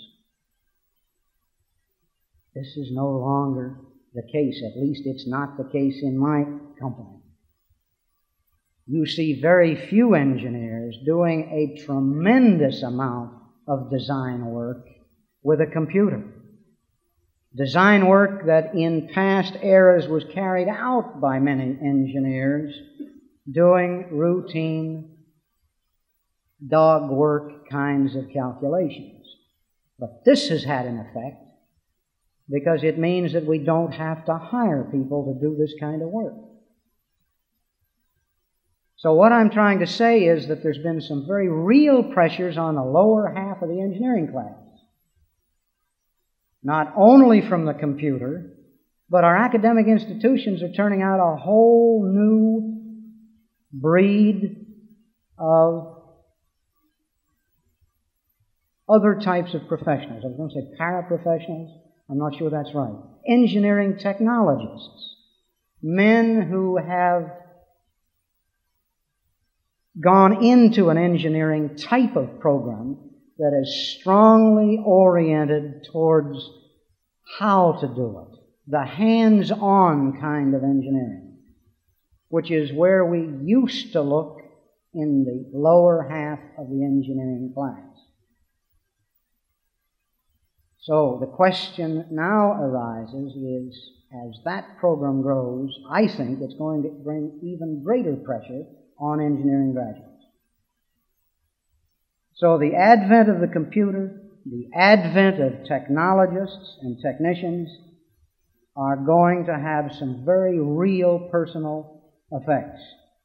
this is no longer the case. At least it's not the case in my company. You see very few engineers doing a tremendous amount of design work with a computer. Design work that in past eras was carried out by many engineers doing routine dog work kinds of calculations. But this has had an effect because it means that we don't have to hire people to do this kind of work. So what I'm trying to say is that there's been some very real pressures on the lower half of the engineering class. Not only from the computer, but our academic institutions are turning out a whole new breed of other types of professionals. I was going to say paraprofessionals. I'm not sure that's right. Engineering technologists. Men who have gone into an engineering type of program that is strongly oriented towards how to do it, the hands-on kind of engineering, which is where we used to look in the lower half of the engineering class. So the question now arises is, as that program grows, I think it's going to bring even greater pressure on engineering graduates. So the advent of the computer, the advent of technologists and technicians are going to have some very real personal effects.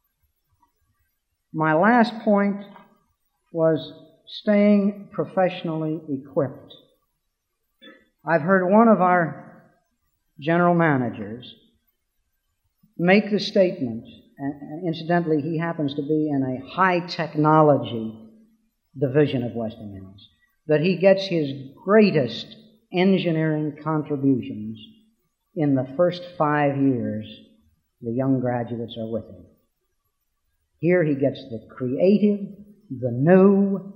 My last point was staying professionally equipped. I've heard one of our general managers make the statement, and incidentally he happens to be in a high technology division of Westinghouse, that he gets his greatest engineering contributions in the first five years the young graduates are with him. Here he gets the creative, the new,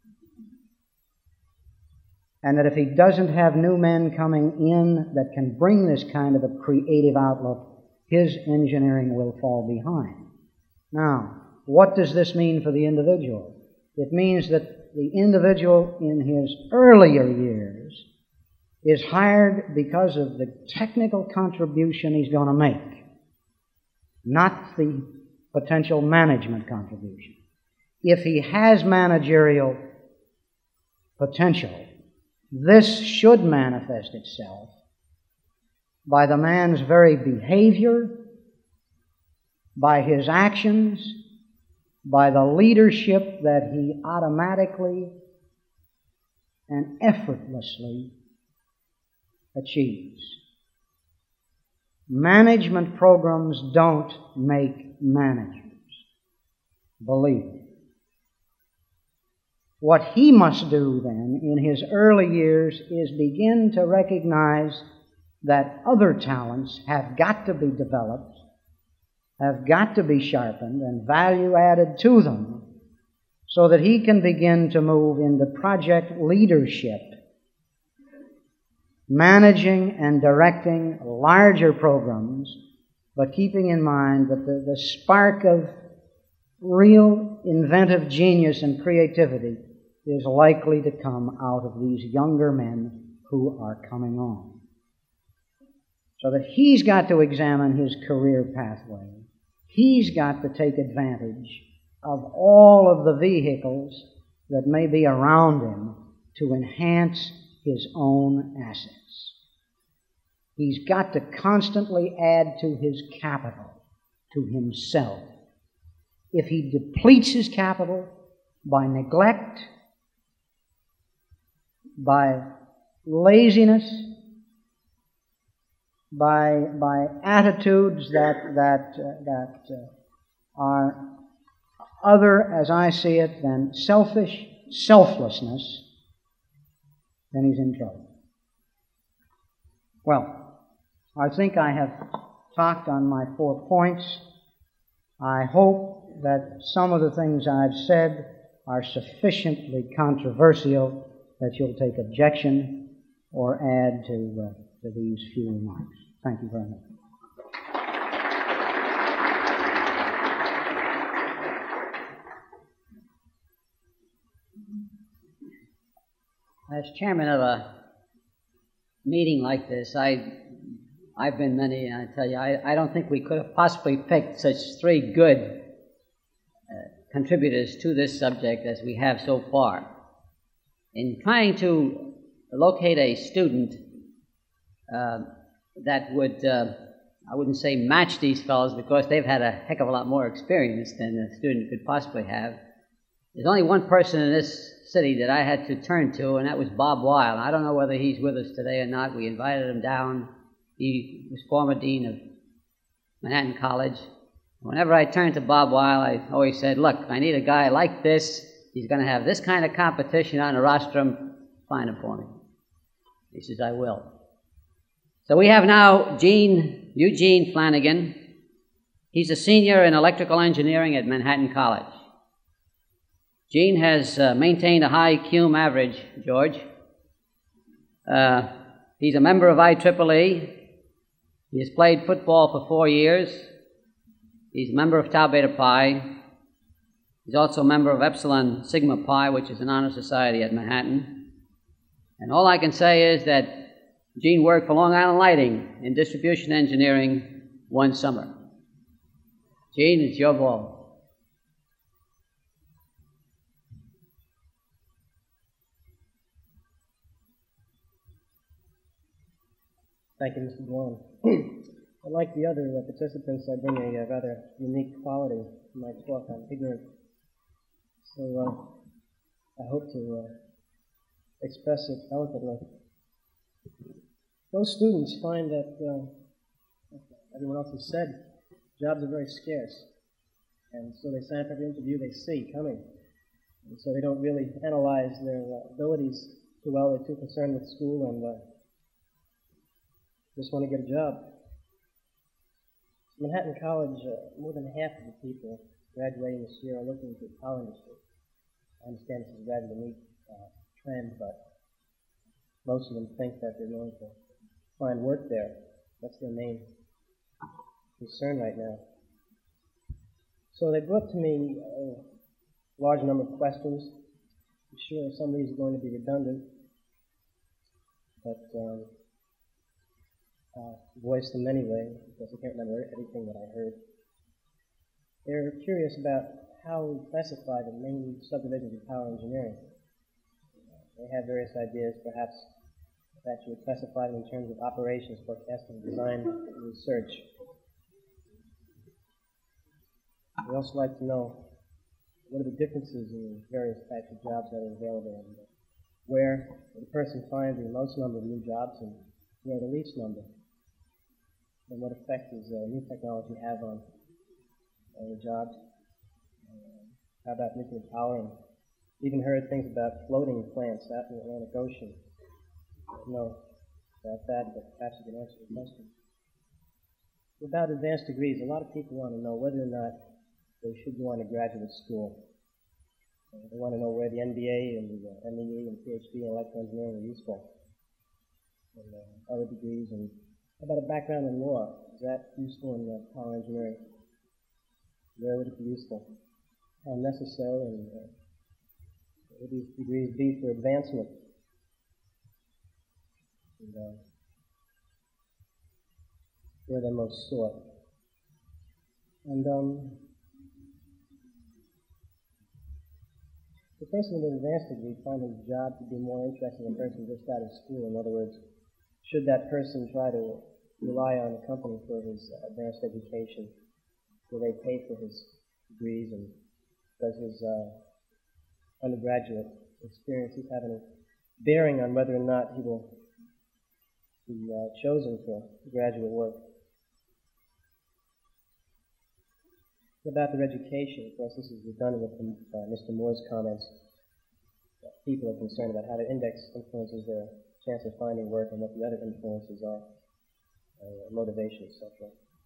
and that if he doesn't have new men coming in that can bring this kind of a creative outlook, his engineering will fall behind. Now, what does this mean for the individual? It means that the individual in his earlier years is hired because of the technical contribution he's going to make, not the potential management contribution. If he has managerial potential, this should manifest itself by the man's very behavior, by his actions, by the leadership that he automatically and effortlessly achieves. Management programs don't make managers, believe me. What he must do then in his early years is begin to recognize that other talents have got to be developed, have got to be sharpened and value added to them so that he can begin to move into project leadership, managing and directing larger programs, but keeping in mind that the, the spark of real inventive genius and creativity is likely to come out of these younger men who are coming on. So that he's got to examine his career pathway. He's got to take advantage of all of the vehicles that may be around him to enhance his own assets. He's got to constantly add to his capital, to himself. If he depletes his capital by neglect, by laziness, by by attitudes that that uh, that uh, are other, as I see it, than selfish selflessness, then he's in trouble. Well, I think I have talked on my four points. I hope that some of the things I've said are sufficiently controversial that you'll take objection or add to, uh, to these few remarks. Thank you very much. As chairman of a meeting like this, I, I've been many, and I tell you, I, I don't think we could have possibly picked such three good uh, contributors to this subject as we have so far. In trying to locate a student uh, that would, uh, I wouldn't say match these fellows because they've had a heck of a lot more experience than a student could possibly have, there's only one person in this city that I had to turn to, and that was Bob Weil. I don't know whether he's with us today or not. We invited him down. He was former dean of Manhattan College. Whenever I turned to Bob Weil, I always said, look, I need a guy like this. He's going to have this kind of competition on the rostrum. Find him for me. He says, I will. So we have now Gene, Eugene Flanagan. He's a senior in electrical engineering at Manhattan College. Gene has uh, maintained a high C U M average, George. Uh, he's a member of I triple E. He has played football for four years. He's a member of Tau Beta Pi. He's also a member of Epsilon Sigma Pi, which is an honor society at Manhattan. And all I can say is that Gene worked for Long Island Lighting in distribution engineering one summer. Gene, it's your ball. Thank you, Mister Dwan. Like the other uh, participants, I bring a uh, rather unique quality to my talk on ignorance. So uh, I hope to uh, express it eloquently. Most students find that, uh, as everyone else has said, jobs are very scarce. And so they sign up for every interview they see coming. And so they don't really analyze their uh, abilities too well. They're too concerned with school and uh, just want to get a job. Manhattan College, uh, more than half of the people graduating this year are looking to the power industry. I understand this is a rather unique uh, trend, but most of them think that they're going to find work there. That's their main concern right now. So they brought to me uh, large number of questions. I'm sure some of these are going to be redundant, but um, I'll voice them anyway, because I can't remember everything that I heard. They're curious about how we classify the main subdivisions of power engineering. They have various ideas, perhaps, that you would classify them in terms of operations, forecasting, design, and research. We'd also like to know what are the differences in the various types of jobs that are available, and where the person finds the most number of new jobs and where the least number, and what effect does uh, new technology have on, on the jobs. Uh, how about nuclear power? And even heard things about floating plants out in the Atlantic Ocean. I don't know about that, but perhaps you can answer the question. About advanced degrees, a lot of people want to know whether or not they should go on to graduate school. Uh, they want to know where the M B A and the uh, M E E and P H D in electrical engineering are useful, and uh, other degrees. And how about a background in law? Is that useful in uh, power engineering? Where would it be useful? How necessary, and uh, what would these degrees be for advancement? And uh, where they're most sought. And um, the person with an advanced degree finds his job to be more interesting than a person just out of school. In other words, should that person try to rely on a company for his uh, advanced education? Will they pay for his degrees, and does his uh, undergraduate experiences have any bearing on whether or not he will be uh, chosen for graduate work? About their education, of course, this is redundant with uh, Mister Moore's comments. People are concerned about how the index influences their chance of finding work and what the other influences are, uh, motivation, et cetera.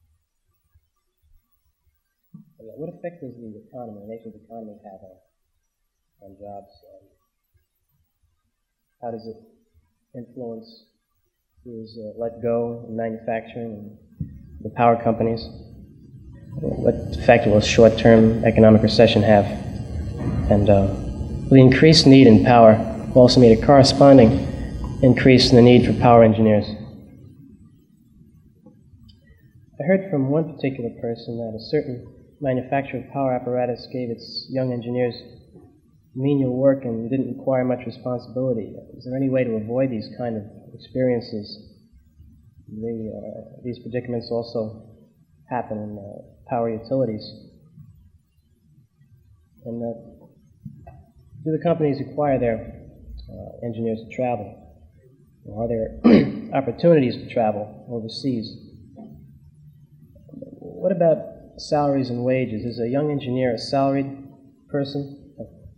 Uh, what effect does the economy, the nation's economy, have on, on jobs? Um, how does it influence who is uh, let go in manufacturing and the power companies? What effect will a short-term economic recession have? And uh, will the increased need in power also meet a corresponding increase in the need for power engineers? I heard from one particular person that a certain manufacturer of power apparatus gave its young engineers menial work and didn't require much responsibility. Is there any way to avoid these kind of experiences? The, uh, these predicaments also happen in uh, power utilities. And uh, do the companies require their uh, engineers to travel? Or are there opportunities to travel overseas? What about salaries and wages? Is a young engineer a salaried person?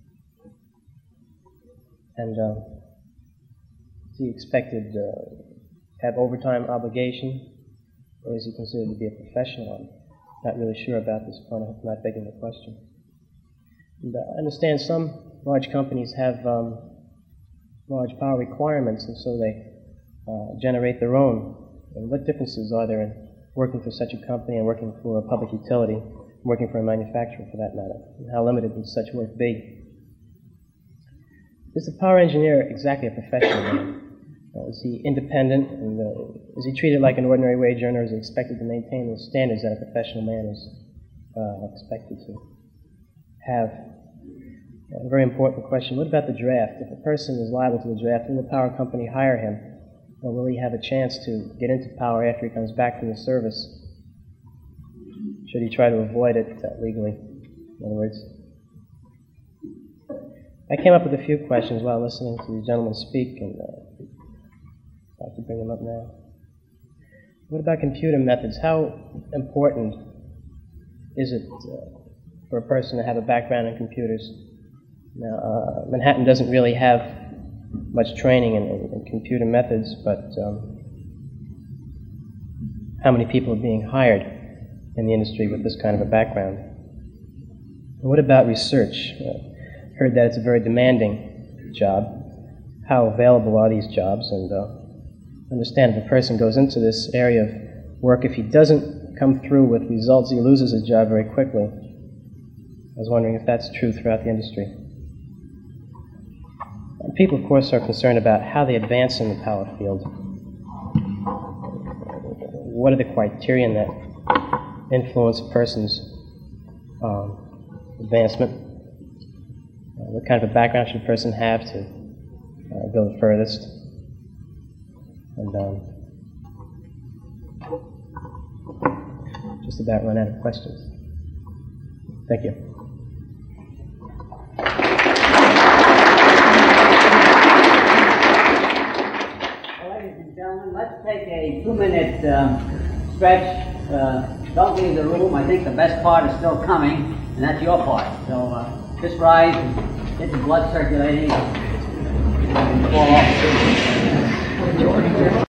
And uh, is he expected to uh, have overtime obligation? Or is he considered to be a professional? I'm not really sure about this point. I'm not begging the question. And I understand some large companies have um, large power requirements, and so they uh, generate their own. And what differences are there in working for such a company and working for a public utility, working for a manufacturer for that matter? And how limited would such work be? Is a power engineer exactly a professional man? Uh, is he independent, and uh, is he treated like an ordinary wage earner? Is he expected to maintain the standards that a professional man is uh, expected to have? A very important question. What about the draft? If a person is liable to the draft, will the power company hire him? Or will he have a chance to get into power after he comes back from the service? Should he try to avoid it uh, legally? In other words, I came up with a few questions while listening to the gentleman speak, and uh, I'll have to bring them up now. What about computer methods? How important is it uh, for a person to have a background in computers? Now, uh, Manhattan doesn't really have much training in, in, in computer methods, but um, how many people are being hired in the industry with this kind of a background? And what about research? Uh, heard that it's a very demanding job. How available are these jobs? And uh, understand if a person goes into this area of work, if he doesn't come through with results, he loses his job very quickly. I was wondering if that's true throughout the industry. And people, of course, are concerned about how they advance in the power field. What are the criterion that influence a person's um, advancement? Uh, what kind of a background should a person have to uh, go the furthest? And um, just about run out of questions. Thank you. Ladies and gentlemen, let's take a two-minute um, stretch. Uh, don't leave the room. I think the best part is still coming, and that's your part. So uh, just rise and get the blood circulating and fall off.